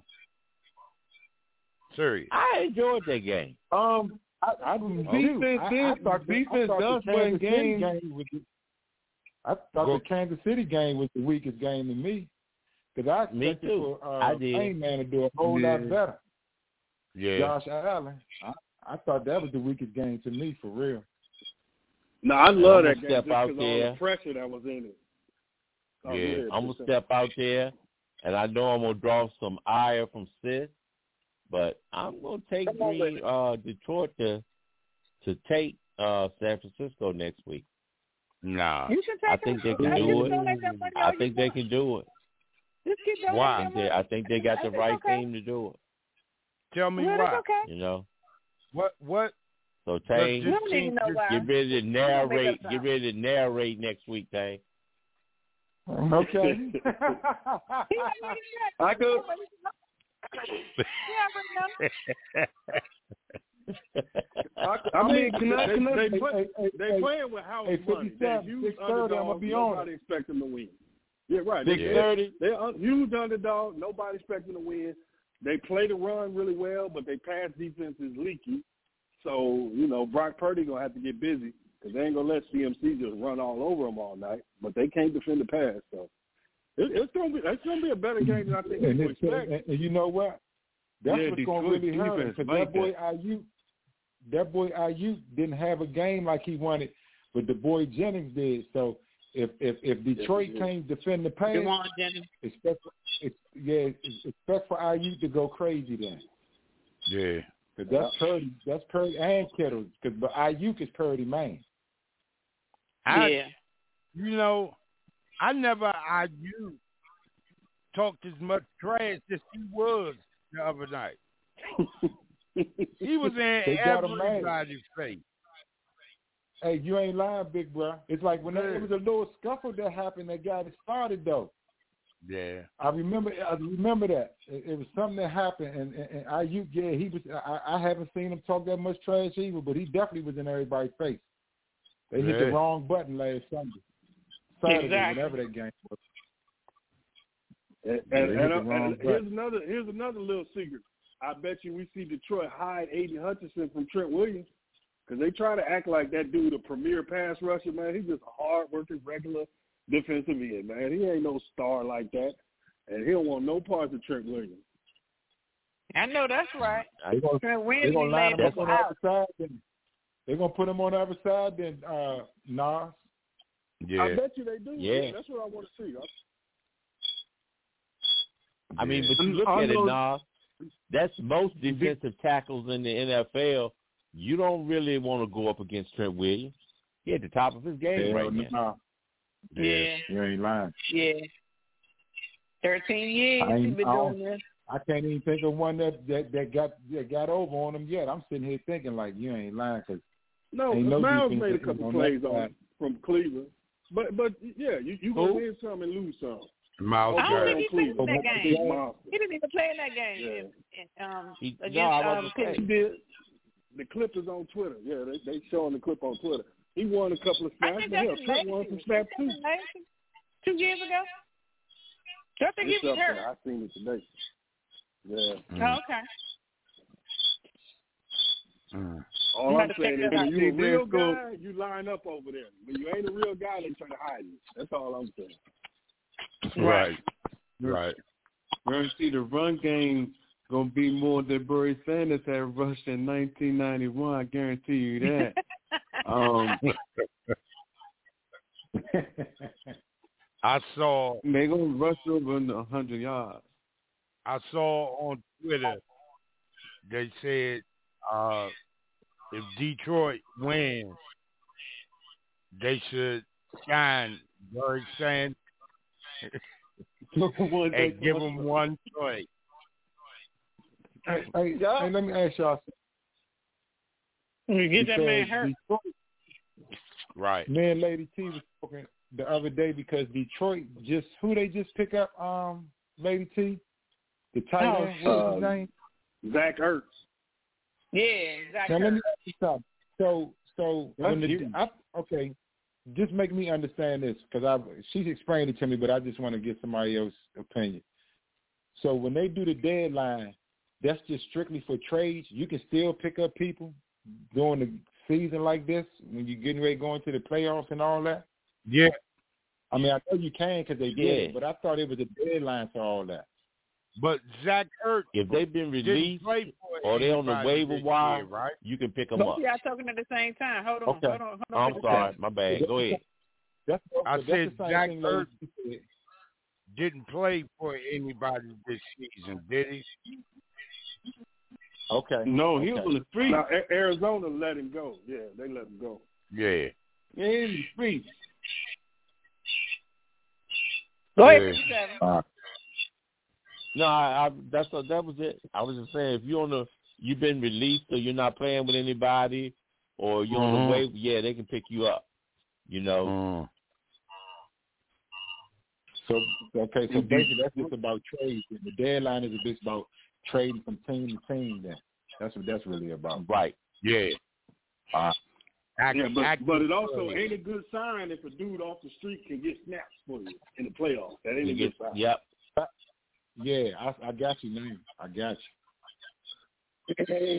Serious. I enjoyed that game. Um, I, I do defense I, did. I thought the, defense I thought does the Kansas win City games. game was the, I thought Go- the Kansas City game was the weakest game to me because I Me expected too. for uh, I did. Pain Man to do a whole Yeah. lot better. Yeah. Josh Allen, I, I thought that was the weakest game to me for real. No, I love I'm that gonna game step just out because all there. the pressure that was in it. Oh, Yeah, go ahead, I'm gonna Tristan. step out there, and I know I'm gonna draw some ire from Sid, but I'm gonna take Come on, Green, uh, Detroit to to take uh, San Francisco next week. Nah. You should take I think they them. can I do think it. donate that money all I you think they want. can do it. Just keep donating Why? I that think they, money. I think they got the It's right okay. team to do it. Tell me Well, why. it's okay. You know, What? What? so Let's Tane, We just don't even keep know this- why. get ready to We gonna make narrate. up Get something. ready to narrate next week, Tane. Okay. He already said- I go. He already know. I, I mean, can I, They, can I, they, Hey, play, hey, hey, they hey, playing with house hey, money. They're fifty-seven, huge six thirty, I'ma underdogs. be on Nobody expect them to win. Yeah, right. Six They, thirty. they're un- huge underdog. Nobody expect them to win. They play the run really well, but their pass defense is leaky. So, you know, Brock Purdy going to have to get busy because they ain't going to let C M C just run all over them all night. But they can't defend the pass. So it, it's going to be it's gonna be a better game than I think and, people it's, expect. and, and you know what? That's Yeah, what's going to Detroit really hurt defense because like that boy that. Ayuk, that boy Ayuk didn't have a game like he wanted, but the boy Jennings did. So if if, if Detroit Yes, he can't defend the pass, Come on, Jenny. expect it's, yeah, expect for Ayuk to go crazy then. Yeah. Cause that's Purdy, that's Purdy and Kittle. Cause but Ayuk is Purdy man. I, Yeah. You know, I never I you talked as much trash as he was the other night. He was in They got him mad. everybody's face. Hey, you ain't lying, big bro. It's like when there, it was a little scuffle that happened that got it started though. Yeah. I remember. I remember that it, it was something that happened, and, and, and Ayuk, yeah, he was. I, I haven't seen him talk that much trash either, but he definitely was in everybody's face. They hit the Yeah. wrong button last Sunday, Saturday, Exactly. whatever that game was. And, Yeah, and, they and, hit the and wrong here's button. another here's another little secret. I bet you we see Detroit hide Aiden Hutchinson from Trent Williams because they try to act like that dude a premier pass rusher, man. He's just a hard-working, regular defensive end, man. He ain't no star like that, and he don't want no parts of Trent Williams. I know that's right. They're gonna, Trent they Williams gonna be line laying him up people on the out. other side. Then they're gonna put him on the other side. Then uh, Nas. Yeah. I bet you they do. Yeah. That's what I want to see. I mean, but you look I at it, know- Nas. That's most defensive tackles in the N F L. You don't really want to go up against Trent Williams. He at the top of his game Hell right now. no. Yeah. You ain't lying. Yeah. Thirteen years I he ain't- been I doing don't- this. I can't even think of one that, that, that got that got over on them yet. I'm sitting here thinking like you ain't lying because no, no Miles defense made a couple on plays that on side. from Cleveland, but but yeah, you you gonna win some and lose some. Miles I don't Garrett. think he played in that Big game. monster. He didn't even play in that game. Yeah. In, um, He- against no, I um, wasn't saying. He Cleveland. did. The clip is on Twitter. Yeah, they they showing the clip on Twitter. He won a couple of I snaps, think but that's hell, his Trent legacy. won some snaps too. That's his legacy. Two years ago. I think It's he was up hurt. there. I seen it today. Yeah. Oh, okay. Mm. All You I'm gotta saying check is, that out. when you a See, real there's go- guy, you line up over there. When you ain't a real guy, they try to hide you. That's all I'm saying. Right. Right. We're going to see the run game going to be more than Barry Sanders had rushed in nineteen ninety-one. I guarantee you that. um, I saw they're going to rush over one hundred yards. I saw on Twitter they said uh, if Detroit wins, they should sign Barry Sanders and give him one play. Hey, hey, hey, let me ask y'all. You get that man because hurt. Detroit, Right. me and Lady T was talking the other day because Detroit just who they just pick up, um, Lady T, the tight Oh, end. What was uh, his name? Zach Ertz. Yeah, exactly. Now let me ask you something. So, so That's when the huge. I, okay, just make me understand this because I she's explained it to me, but I just want to get somebody else's opinion. So when they do the deadline, that's just strictly for trades. You can still pick up people during the season like this when you're getting ready to go into the playoffs and all that. Yeah. I mean, I know you can because they did Yeah. it, but I thought it was a deadline for all that. But Zach Ertz If they've been didn't released play for or they're on the anybody waiver this wire, year, right? you can pick them Both up. of y'all talking at the same time. Hold on. Okay. Hold on. Hold on. I'm for a sorry, second. my bad. Go ahead. That's, I that's said the same Zach thing Ertz Lady said. didn't play for anybody this season, did he? Okay. No, he was Okay. on the street. Now A- Arizona let him go. Yeah, they let him go. Yeah. Yeah, in the street. Go ahead, Yeah. fifty-seven. Uh, No, I, I that's what, that was it. I was just saying, if you're on the, you've been released or you're not playing with anybody, or you're on Mhm. the waiver, yeah, they can pick you up. You know. Mm. So okay, so basically that's just about trades. The deadline is just about trading from team to team. Then that's what that's really about. Right. Yeah. Uh, Act, Yeah, but act- but it also ain't a good sign if a dude off the street can get snaps for you in the playoffs. That ain't a You good get, sign. yep. yeah, I, I got you, man. I got you.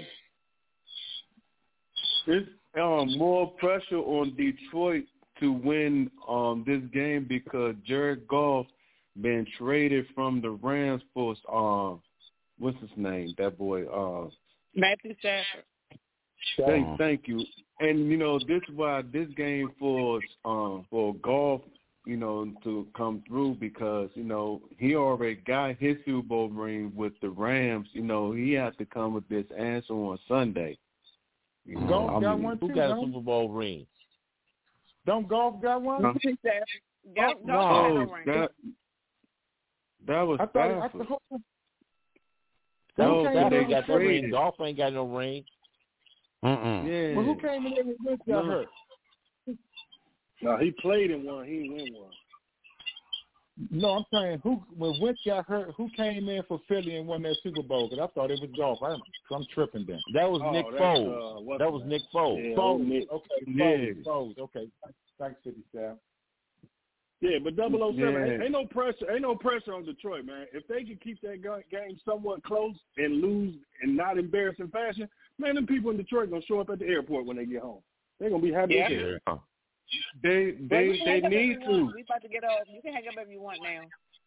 There's um, more pressure on Detroit to win um, this game because Jared Goff been traded from the Rams for um, what's his name? That boy. Uh, Matthew Stafford. thank, thank you. And you know this is why this game for um, for Goff, you know, to come through because you know he already got his Super Bowl ring with the Rams. You know he had to come with this answer on Sunday. You know, Golf I got mean, one too. Who got a don't? Super Bowl ring? Don't golf got one? Huh? Matthew Stafford. Golf, Oh, golf had Oh, no ring. that that was I thought. I Stafford. thought. No, Who No, came that in there ain't with got that ring. Philly? Golf ain't got no ring. Mm-mm. Yeah. Well, who came in there with Wentz got No. hurt? No, he played in one. He didn't win one. No, I'm saying who when Wentz got hurt, who came in for Philly and won that Super Bowl? Because I thought it was golf. I'm, I'm tripping then. That was Oh, Nick that's, Foles. uh, what's that was his Nick Foles. Yeah, Foles. old Nick. Okay, Yeah. Foles. Foles. Okay. Thanks, City staff. Yeah, but double oh seven, Yeah. ain't, ain't no pressure. Ain't no pressure on Detroit, man. If they can keep that go- game somewhat close and lose in not embarrassing fashion, man, them people in Detroit gonna show up at the airport when they get home. They're gonna be happy. Yeah. as hell. Yeah. They Well, they you can they hang up if need you to. want. We about to get off. You can hang up if you want now.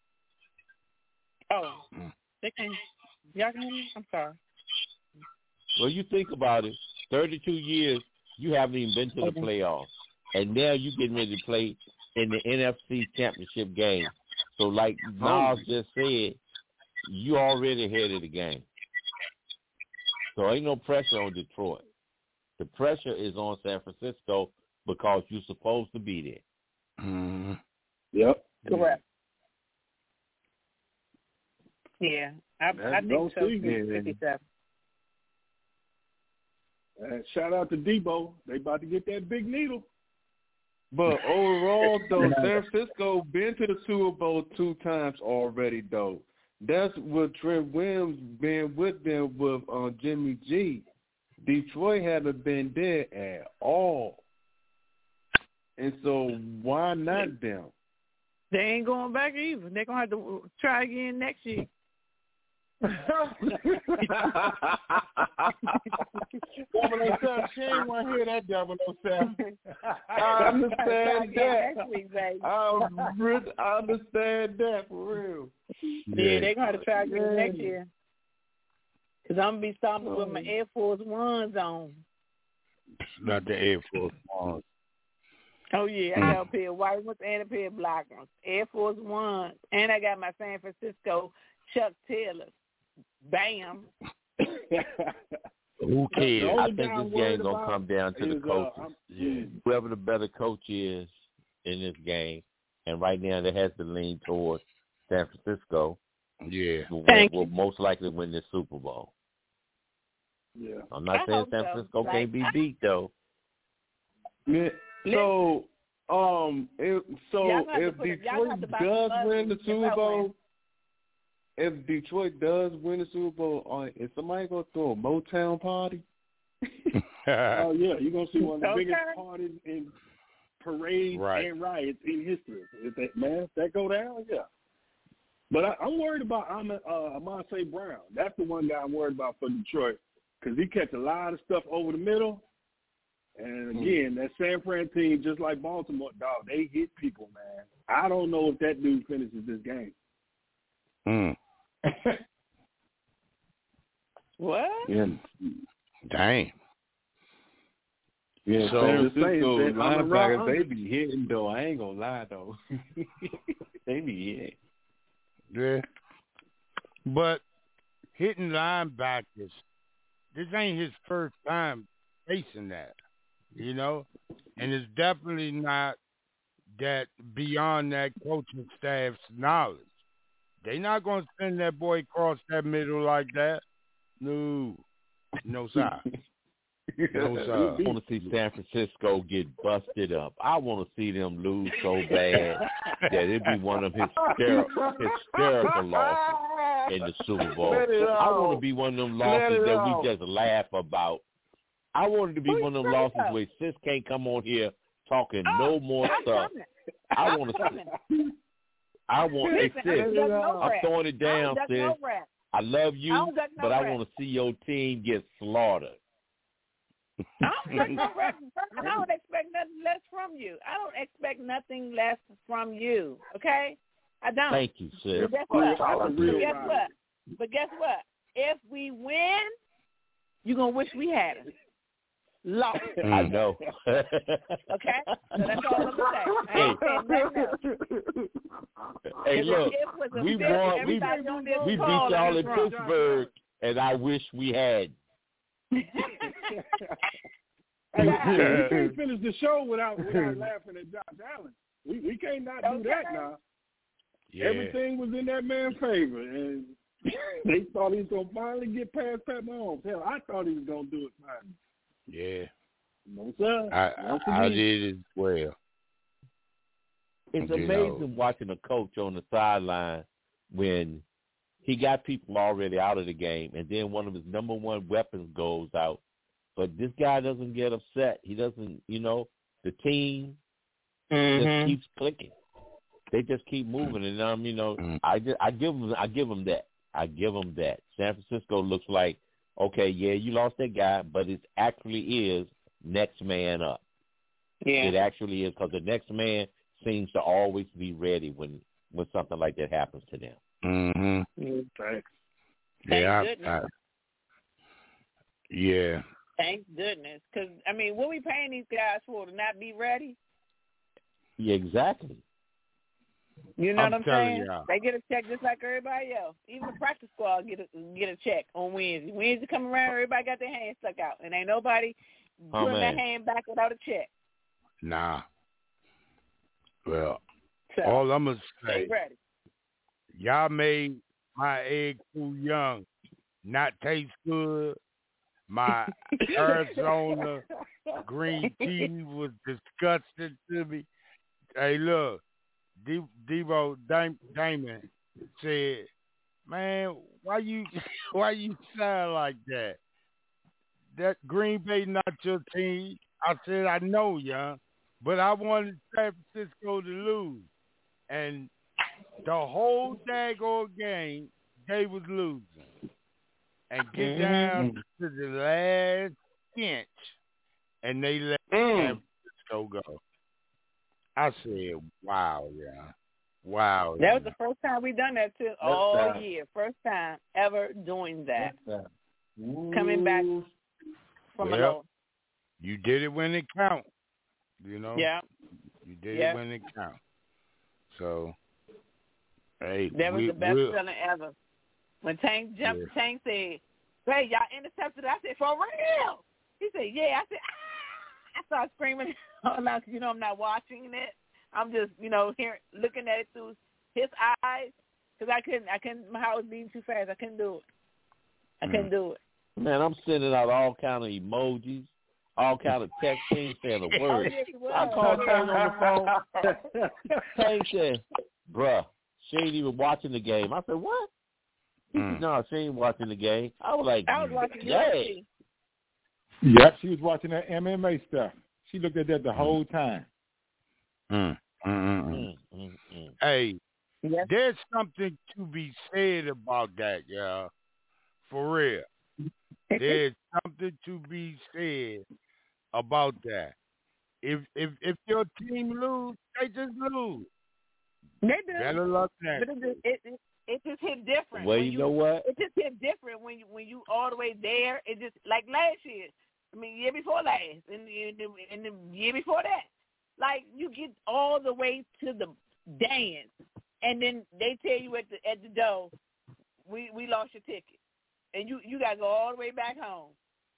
Oh, Mm. they can. Y'all can hear me? I'm sorry. Well, you think about it. thirty-two years, you haven't even been to the Okay. playoffs. And now you getting ready to play in the N F C Championship game. So like Nas just said, you already ahead of the game. So ain't no pressure on Detroit. The pressure is on San Francisco because you're supposed to be there. Mm-hmm. Yep. Correct. Yeah. I, I think so. See. fifty-seven. Uh, shout out to Debo. They about to get that big needle. But overall, though, San Francisco been to the Super Bowl two times already, though. That's what Trent Williams been with them with uh, Jimmy G. Detroit haven't been there at all. And so why not them? They ain't going back either. They're going to have to try again next year. double oh seven, she ain't want to hear that double oh seven. I understand that. I, I understand that for real. Yeah, yeah they're going to try again next year. Because I'm going to be stomping with my Air Force Ones on. Not the Air Force Ones. Oh, yeah. I got a pair of white ones and a pair of black ones. Air Force Ones. And I got my San Francisco Chuck Taylors. Bam. Who cares? I think this game's going to come down to the is, coaches. Uh, yeah. Whoever the better coach is in this game, and right now that has to lean towards San Francisco. Yeah. Will, Thank will you. most likely win this Super Bowl. Yeah. I'm not I saying hope San so. Francisco Like, can't be beat, though. Yeah. So, um, if, so Y'all have to if put it- y'all Detroit have to buy does some win the buses if Super I Bowl, win. if Detroit does win the Super Bowl, uh, is somebody going to throw a Motown party? Oh, yeah. You're going to see one of the Okay. biggest parties in parades Right. and riots in history. If that, man, if that go down, yeah. But I, I'm worried about Am- uh, Amon-Ra Brown. That's the one guy I'm worried about for Detroit because he catch a lot of stuff over the middle. And again, that San Fran team, just like Baltimore, dog, they hit people, man. I don't know if that dude finishes this game. Mm. What? Yeah. Dang. Yeah, So- San Francisco Saying that I'm linebackers, around- they be hitting, though. I ain't going to lie, though. They be hitting. Yeah. But hitting linebackers, this ain't his first time facing that, you know? And it's definitely not that beyond that coaching staff's knowledge. They not going to send that boy across that middle like that. No. No, sir. No, sir. I want to see San Francisco get busted up. I want to see them lose so bad that it be one of his hysterical, hysterical losses in the Super Bowl. I want to be one of them losses that out. we just laugh about. I want it to be one of them losses where sis can't come on here talking no more I'm stuff. coming. I want to see. I want hey, Listen, I sis. don't duck no I'm rap. throwing it I down, don't duck sis. no rap. I love I you, don't duck no but I rap. want to see your team get slaughtered. I don't duck no rap. I don't expect nothing less from you. I don't expect nothing less from you. Okay? I don't. Thank you, sis. But guess what? That's a But real guess rival. what? But guess what? If we win, you're going to wish we had it. Lost. I know. Okay? So that's all I'm going to say. I ain't saying nothing else. Hey, If look, it was a we fifty, won. We, everybody on this we beat call y'all is in wrong. Pittsburgh, and I wish we had. Hey, we can't finish the show without without laughing at Josh Allen. We we can't not do Okay. that now. Yeah. Everything was in that man's favor, and they thought he was gonna finally get past Pat Mahomes. Hell, I thought he was gonna do it finally. Yeah. No sir. I, Once I, I again. did as well. It's You amazing know. watching a coach on the sideline when he got people already out of the game, and then one of his number one weapons goes out. But this guy doesn't get upset. He doesn't, you know, the team just keeps clicking. They just keep moving, and um, you know, I just, I give them, I give them that. I give them that. San Francisco looks like, okay, yeah, you lost that guy, but it actually is next man up. Yeah. It actually is, because the next man seems to always be ready when when something like that happens to them. Mm-hmm. Thanks. Yeah. Thank I, I, goodness. yeah. Thank goodness. Because, I mean, what we paying these guys for, to not be ready? Yeah, exactly. You know I'm what I'm telling saying? y'all. They get a check just like everybody else. Even the practice squad get a get a check on Wednesday. Wednesday come around, everybody got their hands stuck out, and ain't nobody Oh, putting their man. hand back without a check. Nah. Well, So all I'm going to they say, ready. y'all made my egg too young, not taste good. My Arizona green tea was disgusting to me. Hey, look, De- Devo Dam- Damon said, "Man, why you why you sound like that? That Green Bay not your team." I said, "I know, young, but I wanted San Francisco to lose." And the whole daggone game, they was losing. And get down to the last inch, and they let San Francisco go. I said, wow, yeah. Wow. That yeah. was the first time we done that too all time. year. First time ever doing that. Coming back from Well, a low. You did it when it counts, you know? Yeah. You did yeah. it when it counts. So, hey. That was we, the best we'll, feeling ever. When Tank jumped, yeah. Tank said, "Hey, y'all intercepted it." I said, "For real?" He said, "Yeah." I said, "Ah!" I started screaming. You know, I'm not watching it. I'm just, you know, hearing, looking at it through his eyes because I couldn't, I couldn't. My heart was beating too fast. I couldn't do it. I couldn't do it. Man, I'm sending out all kind of emojis, all kind of text things saying a word. Oh, yes, you I was. called Tank on the phone. Tank said, "Bruh, she ain't even watching the game." I said, "What?" He said, "No, she ain't watching the game." I was like, I was watching yeah. U F C. Yep, she was watching that M M A stuff. She looked at that the whole time. Mm, mm, mm, mm. Mm, mm, mm. Hey, yes. there's something to be said about that, y'all. For real. There's something to be said about that. If if if your team lose, they just lose. They do. Better luck next. But it just, it, it, it just hit different. Well, when you you know what? It just hit different when you when you all the way there. It just like last year. I mean, year before last, and, and, and the year before that. Like you get all the way to the dance, and then they tell you at the at the door, we we lost your ticket, and you you got to go all the way back home.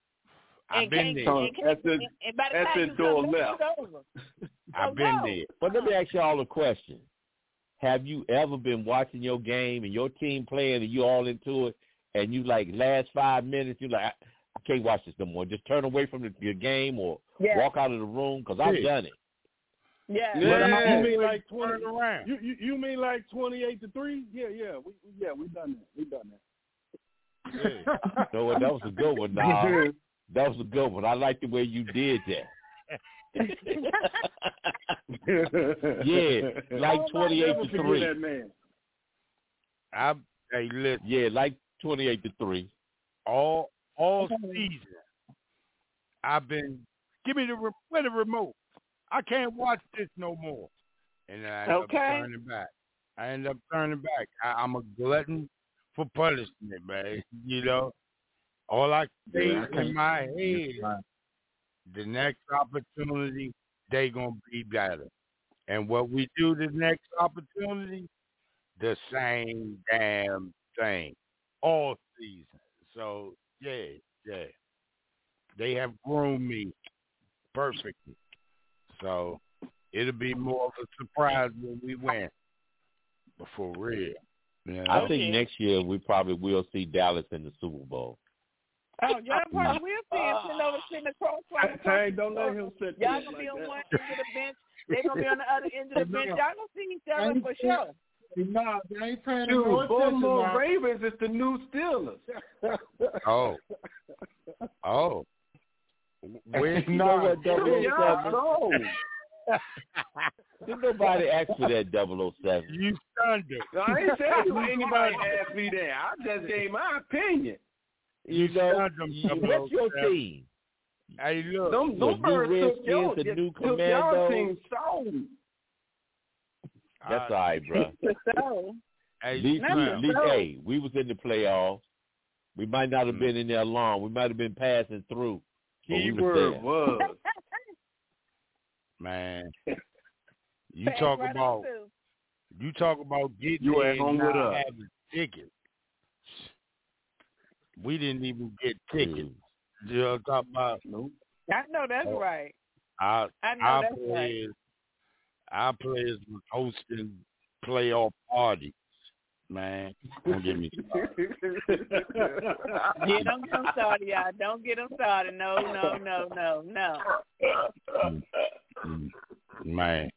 And I've been there. And, That's the, and, and by the that's time the you door come left. back, it's over. I've So been no. there. But let me ask you all a question. Have you ever been watching your game and your team playing and you all into it and you like last five minutes, you like, I, I can't watch this no more. Just turn away from the, your game or Yeah. walk out of the room because I've Yeah. done it. Yeah. Yeah, you mean like Turn twenty? around. You, you you mean like twenty-eight to three? Yeah, yeah, we yeah we done that. We done that. Yeah. So well, that was a good one, nah. That was a good one. I like the way you did that. Yeah, like twenty-eight to three. That man. I hey listen, Yeah, like twenty-eight to three. all all season I've been give me the re- where the remote. I can't watch this no more. And I end Okay. up turning back. I end up turning back. I, I'm a glutton for punishment, man. You know, all I can Yeah, I say in my head, Right. the next opportunity, they gonna be better. And what we do the next opportunity, the same damn thing, all season. So yeah, yeah, they have groomed me perfectly. So it'll be more of a surprise when we win. But for real, you know? I think yeah. next year we probably will see Dallas in the Super Bowl. Oh, y'all probably will see him sitting over sitting across from the Hey, don't let him sit there Y'all gonna like be on that. one end of the bench. They're gonna be on the other end of the bench. Y'all gonna see each other for sure. No, they ain't paying Dude, no attention Baltimore now. Ravens is the new Steelers. Oh, oh, where's You know what, double oh Y'all seven? know. Did nobody ask for that double oh seven? you stunned it? I ain't saying you anybody asked me that. I just gave my opinion. You You know, stunned them, you- double what's your oh seven. team? Hey, look, Them, The them new birds took your, Redskins, the new took y'all Commandos. team sold. That's uh, all right, bro. So, hey, At least, we, Slim, at least, so. hey, we was in the playoffs. We might not have Mm. been in there long. We might have been passing through. But we was Keyword there. was. man, you pass talk right about on through. you talk about getting You there at home and with not us. having tickets. We didn't even get tickets. Mm. You know what I'm talking about? Nope. I know that's Oh. right. Our, I know our that's right. players, our players was hosting playoff parties. Man, don't get me started. Yeah, don't get them started, y'all. Don't get them started. No, no, no, no, no. Man.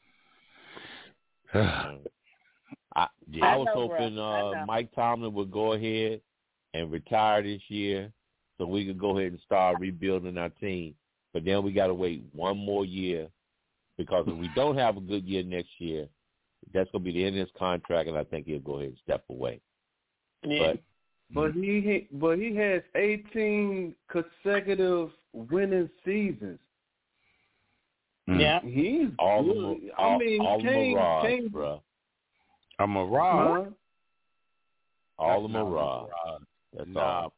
I, Yeah. I was I know, hoping bro. I uh, know. Mike Tomlin would go ahead and retire this year so we could go ahead and start rebuilding our team. But then we got to wait one more year because if we don't have a good year next year, that's going to be the end of his contract, and I think he'll go ahead and step away. Yeah. But But he but he has eighteen consecutive winning seasons. Yeah. He's all the good. mi- I all, mean, all the Kane, mirage, Kane, bro. I'm a rob. huh? All the That's not a mirage. mirage. That's Nah. all.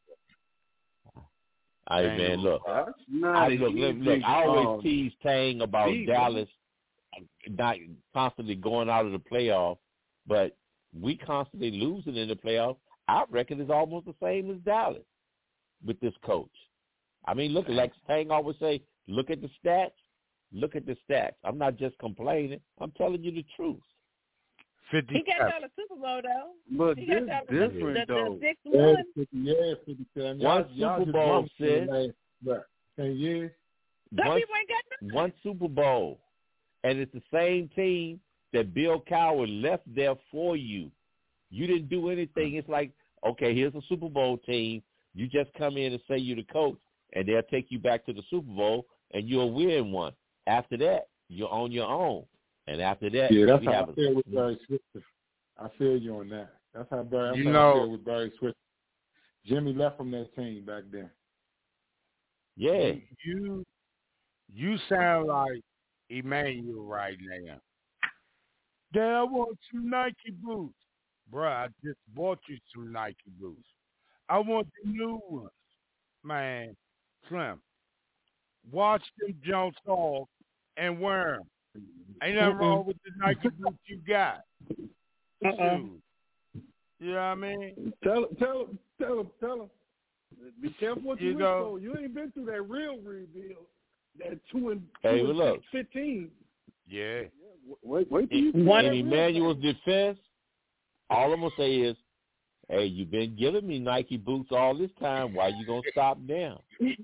Hey, Ain't man, no look. That's not I a look, look, easy, look, I always um, tease Tang about beat, Dallas not constantly going out of the playoffs, but we constantly losing in the playoffs. Our record is almost the same as Dallas with this coach. I mean, look, like Tang always say, look at the stats. Look at the stats. I'm not just complaining. I'm telling you the truth. He got y'all a Super Bowl, though. But He this got y'all different, the, though. the sixth Yeah, one. fifty, yeah, fifty-seven. One Y'all, y'all Super just Bowl, bumped in the sis. last, what, ten years? Some One, people ain't got nothing. one Super Bowl, and it's the same team that Bill Cowher left there for you. You didn't do anything. It's like, okay, here's a Super Bowl team. You just come in and say you're the coach, and they'll take you back to the Super Bowl, and you'll win one. After that, you're on your own. And after that, Yeah, that's we how have I a, feel with Barry Switzer. I feel you on that. That's how Barry. That's You how know- I feel with Barry Switzer. Jimmy left from that team back then. yeah. You you sound like Emmanuel right now. Dad, I want some Nike boots. Bruh, I just bought you some Nike boots. I want the new ones. Man, Slim, wash them junks off and wear them. Ain't nothing wrong with the Nike boots you got. Uh-uh. Shoot. You know what I mean? Tell tell tell him tell him. Be careful what you, You wish go- for. You ain't been through that real rebuild. That two and Hey, two and well, look. fifteen. Yeah. Wait, wait till you see In, that in real Emmanuel's defense, all I'm going to say is, hey, you've been giving me Nike boots all this time. Why you going to stop now?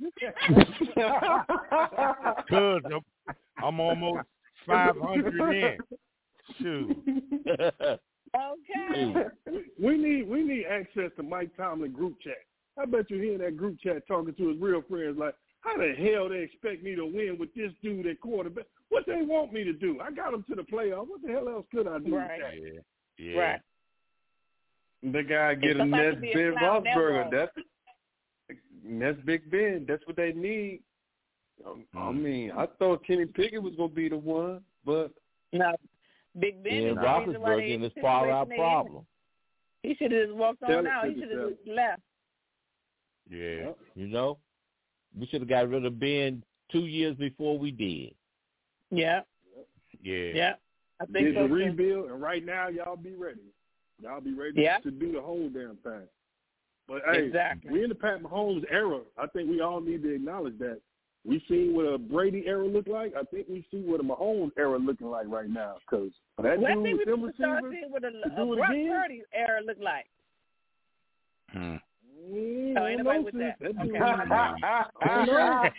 Cause I'm, I'm almost five hundred in. Shoot. Okay. We need we need access to Mike Tomlin group chat. I bet you he in that group chat talking to his real friends like, how the hell they expect me to win with this dude at quarterback? What they want me to do? I got them to the playoffs. What the hell else could I do? Right. With that? Yeah. Yeah. Right. The guy getting somebody that's be a Ben clown that Roethlisberger. wrong. That's that's Big Ben. That's what they need. Um, I mean, I thought Kenny Pickett was gonna be the one, but No. Big Ben Yeah, is the reason why they Roethlisberger is part of our situation they in. problem. He should have just walked Tell on it out. to He me, should have tell just left. Yeah. You know? We should have got rid of Ben two years before we did. Yeah. Yeah. Yeah. I think It's so a too. rebuild, and right now y'all be ready. Y'all be ready Yeah. to do the whole damn thing. But hey, Exactly. we in the Pat Mahomes era. I think we all need to acknowledge that. We seen what a Brady era looked like. I think we see what a Mahomes era looking like right now. Because that Well, I dude think with we them need to start receivers, seeing what a, to a do it Brock again? Purdy era look like. Hmm. mm, Oh, I ain't don't nobody know, with sis. that. That dude, Okay.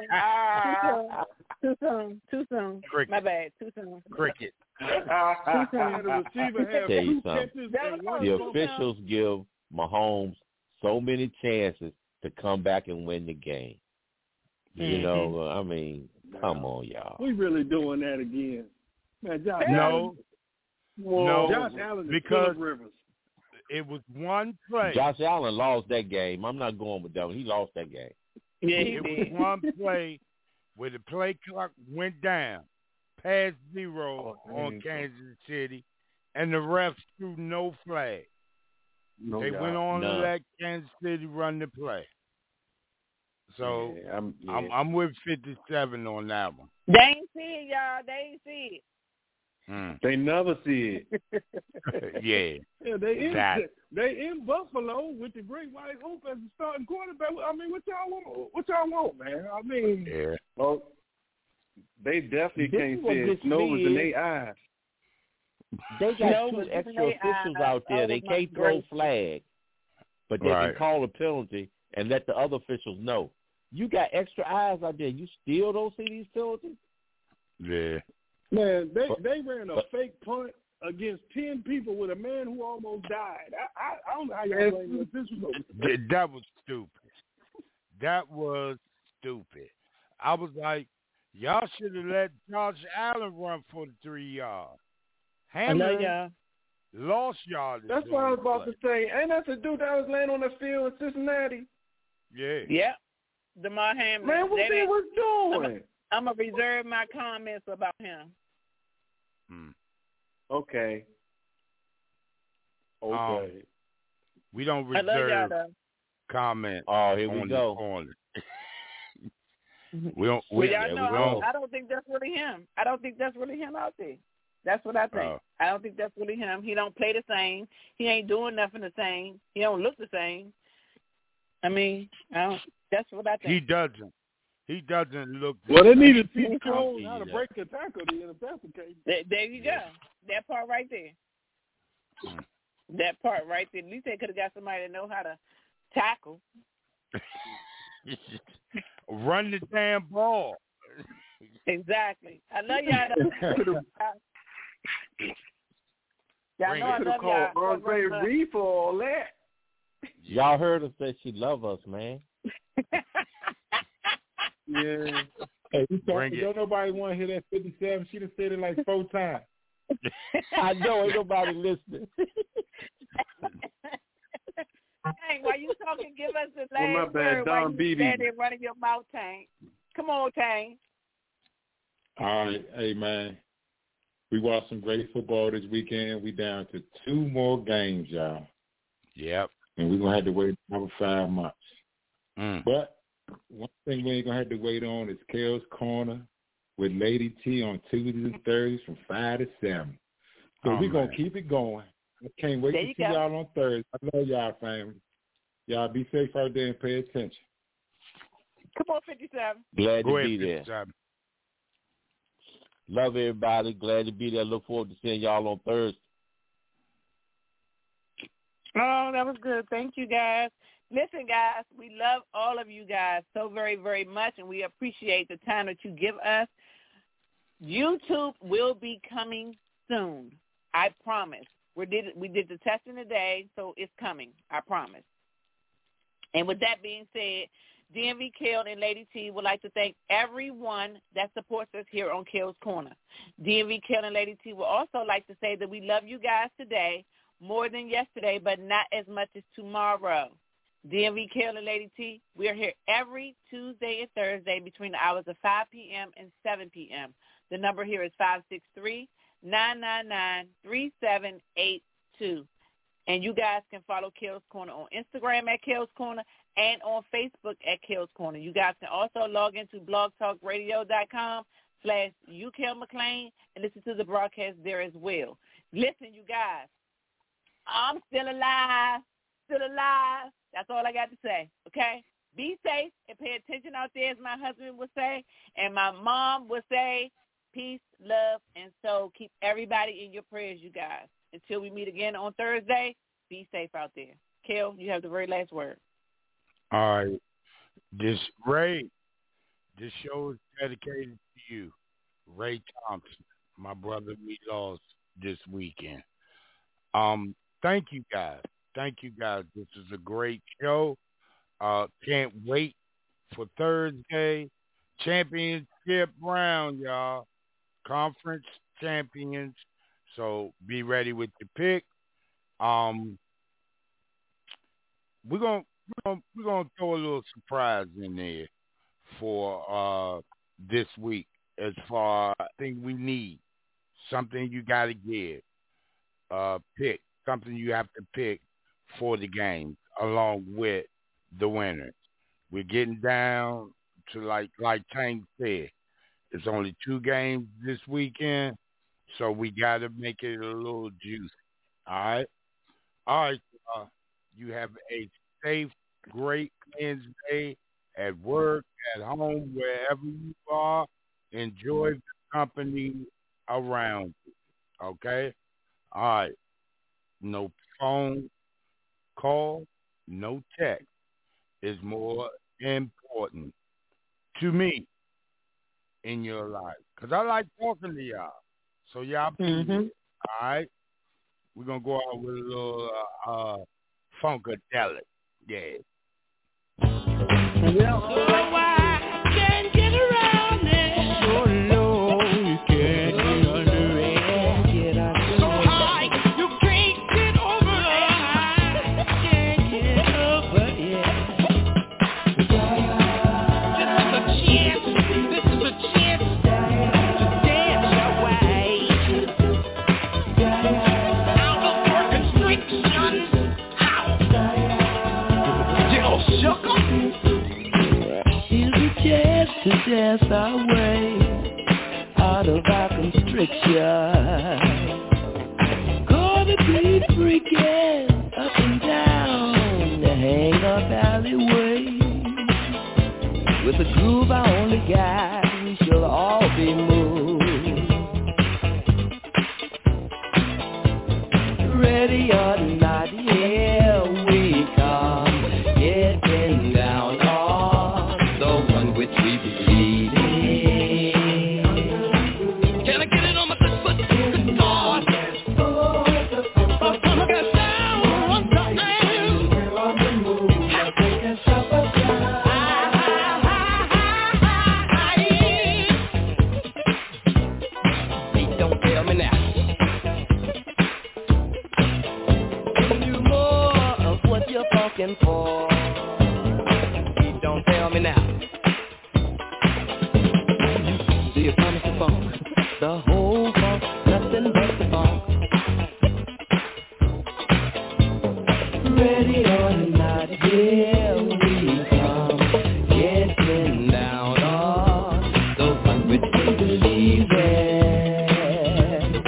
Too soon. Too soon. Cricket. My bad. Too soon. Cricket. the receiver Tell have you two something. catches That and was one The fumble. officials give Mahomes so many chances to come back and win the game. You Mhm. know, I mean, come on, y'all. We really doing that again. Man, Josh No. Allen. Whoa, No, Josh Allen is because- Phillip Rivers. It was one play. Josh Allen lost that game. I'm not going with that one. He lost that game. Yeah, he It was did. one play where the play clock went down, past zero Oh, on man. Kansas City, and the refs threw no flag. no They doubt. went on None. to let Kansas City run the play. So yeah, I'm, yeah. I'm, I'm with fifty-seven on that one. They ain't see it, y'all. They ain't see it. Mm. They never see it. Yeah. Yeah, they in Exactly. they in Buffalo with the great white hope as the starting quarterback. I mean, what y'all want? What y'all want, man? I mean, Yeah. Well, they definitely This can't is what see it. gets Snow me was in is- their eyes. They got No, two but extra they, officials uh, out there. oh They my can't throw gracious. flags, but they Right. can call a penalty and let the other officials know. You got extra eyes out there. You still don't see these penalties? Yeah. Man, they But- they ran a but- fake punt against ten people with a man who almost died. I I, I don't know how y'all blame the officials. Th- That was stupid. That was stupid. I was like, y'all should have let Josh Allen run for the three yards. I know Hamlin y'all. lost yardage. That's what I was about to say. Ain't that the dude that was laying on the field in Cincinnati? Yeah. Yep. DeMar Hamlin. Man, what They he didn't- was doing? I'm going to reserve my comments about him. Hmm. Okay. Okay. Um, we don't I love y'all, reserve though. comment Oh, here we on go. the corner. we don't. Well, We, y'all there know, we I go. don't, I don't think that's really him. I don't think that's really him out there. That's what I think. Oh. I don't think that's really him. He don't play the same. He ain't doing nothing the same. He don't look the same. I mean, I don't, that's what I think. he doesn't. He doesn't look. Well, they need to He teach don't Cole see how to that. break a tackle. Then, if that's the case. There, there you Yeah. go. That part right there. Mm. That part right there. At least they could have got somebody that know how to tackle. Run the damn ball. Exactly. I love y'all. though. Y'all Bring know it. I Could love have called y'all. Andre Reed for all that. Y'all heard her say she love us, man. Yeah. Hey, we Bring talking, it. don't nobody want to hear that fifty-seven. She done said it like four times. I know ain't nobody listening. Tank, while you talking, give us the Well, last my bad, word while Don you Beatty. stand there running your mouth, Tank. Come on, Tank. All right, hey man, we watched some great football this weekend. We down to two more games, y'all, Yep. and we're gonna have to wait another five months. Mm. But one thing we ain't gonna have to wait on is Kel's Corner with Lady T on Tuesdays and Thursdays from five to seven. So Oh, we're gonna man. keep it going. I can't wait There to you see go. y'all on Thursday. I love y'all, family. Y'all be safe out there and pay attention. Come on, fifty-seven. Glad Go to ahead, be there. fifty-seven. Love everybody. Glad to be there. Look forward to seeing y'all on Thursday. Oh, that was good. Thank you, guys. Listen, guys, we love all of you guys so very, very much, and we appreciate the time that you give us. YouTube will be coming soon. I promise. We did we did the testing today, so it's coming. I promise. And with that being said, D M V Kale and Lady T would like to thank everyone that supports us here on Kale's Corner. D M V Kale and Lady T would also like to say that we love you guys today more than yesterday, but not as much as tomorrow. D M V Kale and Lady T, we are here every Tuesday and Thursday between the hours of five p.m. and seven p.m. The number here is five six three, nine nine nine, three seven eight two. And you guys can follow Kale's Corner on Instagram at Kale's Corner and on Facebook at Kale's Corner. You guys can also log into blogtalkradio.com slash UKale McLean and listen to the broadcast there as well. Listen, you guys, I'm still alive, still alive. That's all I got to say, okay? Be safe and pay attention out there, as my husband would say, and my mom would say, peace, love, and soul. Keep everybody in your prayers, you guys. Until we meet again on Thursday, be safe out there. Kel, you have the very last word. All right. This Ray, this show is dedicated to you, Ray Thompson, my brother we lost this weekend. Um, thank you guys. Thank you guys. This is a great show. Uh, can't wait for Thursday. Championship round, y'all. Conference champions. So be ready with your pick. Um, we're gonna we're gonna we're gonna throw a little surprise in there for uh this week. As far I think we need something you got to give. Uh, pick something you have to pick for the game along with the winners. We're getting down to like like Tank said. It's only two games this weekend. So we got to make it a little juicy. All right? All right. Uh, you have a safe, great Wednesday at work, at home, wherever you are. Enjoy the company around you. Okay? All right. No phone call, no text is more important to me in your life. Because I like talking to y'all. So y'all be Mm-hmm. all right? We're going to go out with a little uh, uh, funkadelic. Yeah. So I can't get around it. So low, you can't get under it. So high, you can't get over it. Can't get over it. This is a chance. This is a chance to dance your way out of your constriction. How? Yo, sugar. Here's a chance to dance our way out of our constriction. Gonna be freaking up and down the hang-up alleyway. With a groove I only got, we shall all be moved. Ready or not, here we come, getting down on the one which we believe in. Can I get it on my good foot? Good God. I'm gonna get down on something. Don't tell me now. You more of what you're fucking for. Don't tell me now. Do you promise the funk? The whole funk, nothing but the funk. Ready or not, here we come, getting down on the one which we believe in.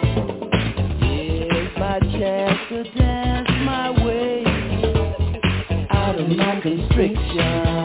Here's my chance to dance my way out of my constriction.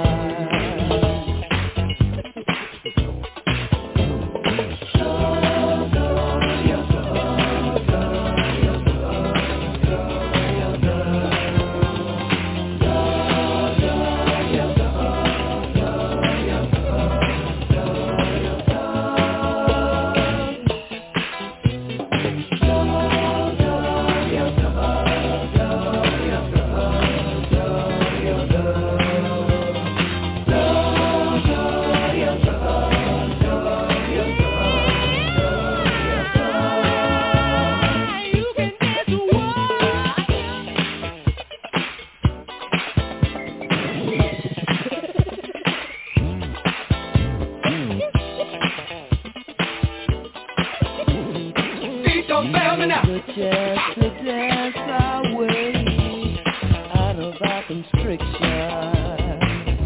Don't fail me now. Here's a chance to dance our way out of our constriction.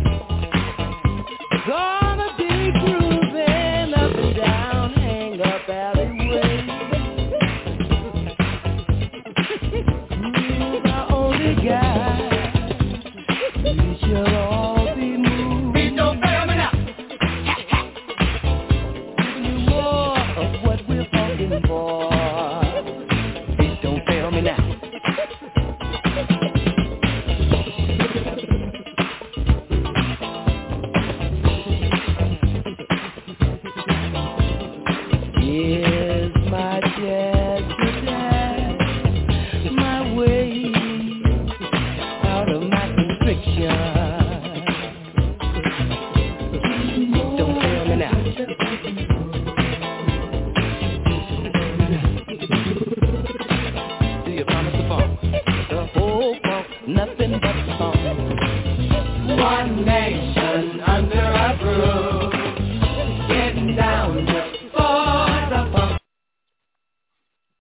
Gonna be grooving up and down, hang up alleyway. Groove our only guide. We shall all be moved. Don't fail me now. Giving you more of what we're fucking for. Don't fail me now. Here's my chance to dance my way out of my constriction. Don't fail me now. Do you promise the funk? The whole funk, nothing but the funk. One man.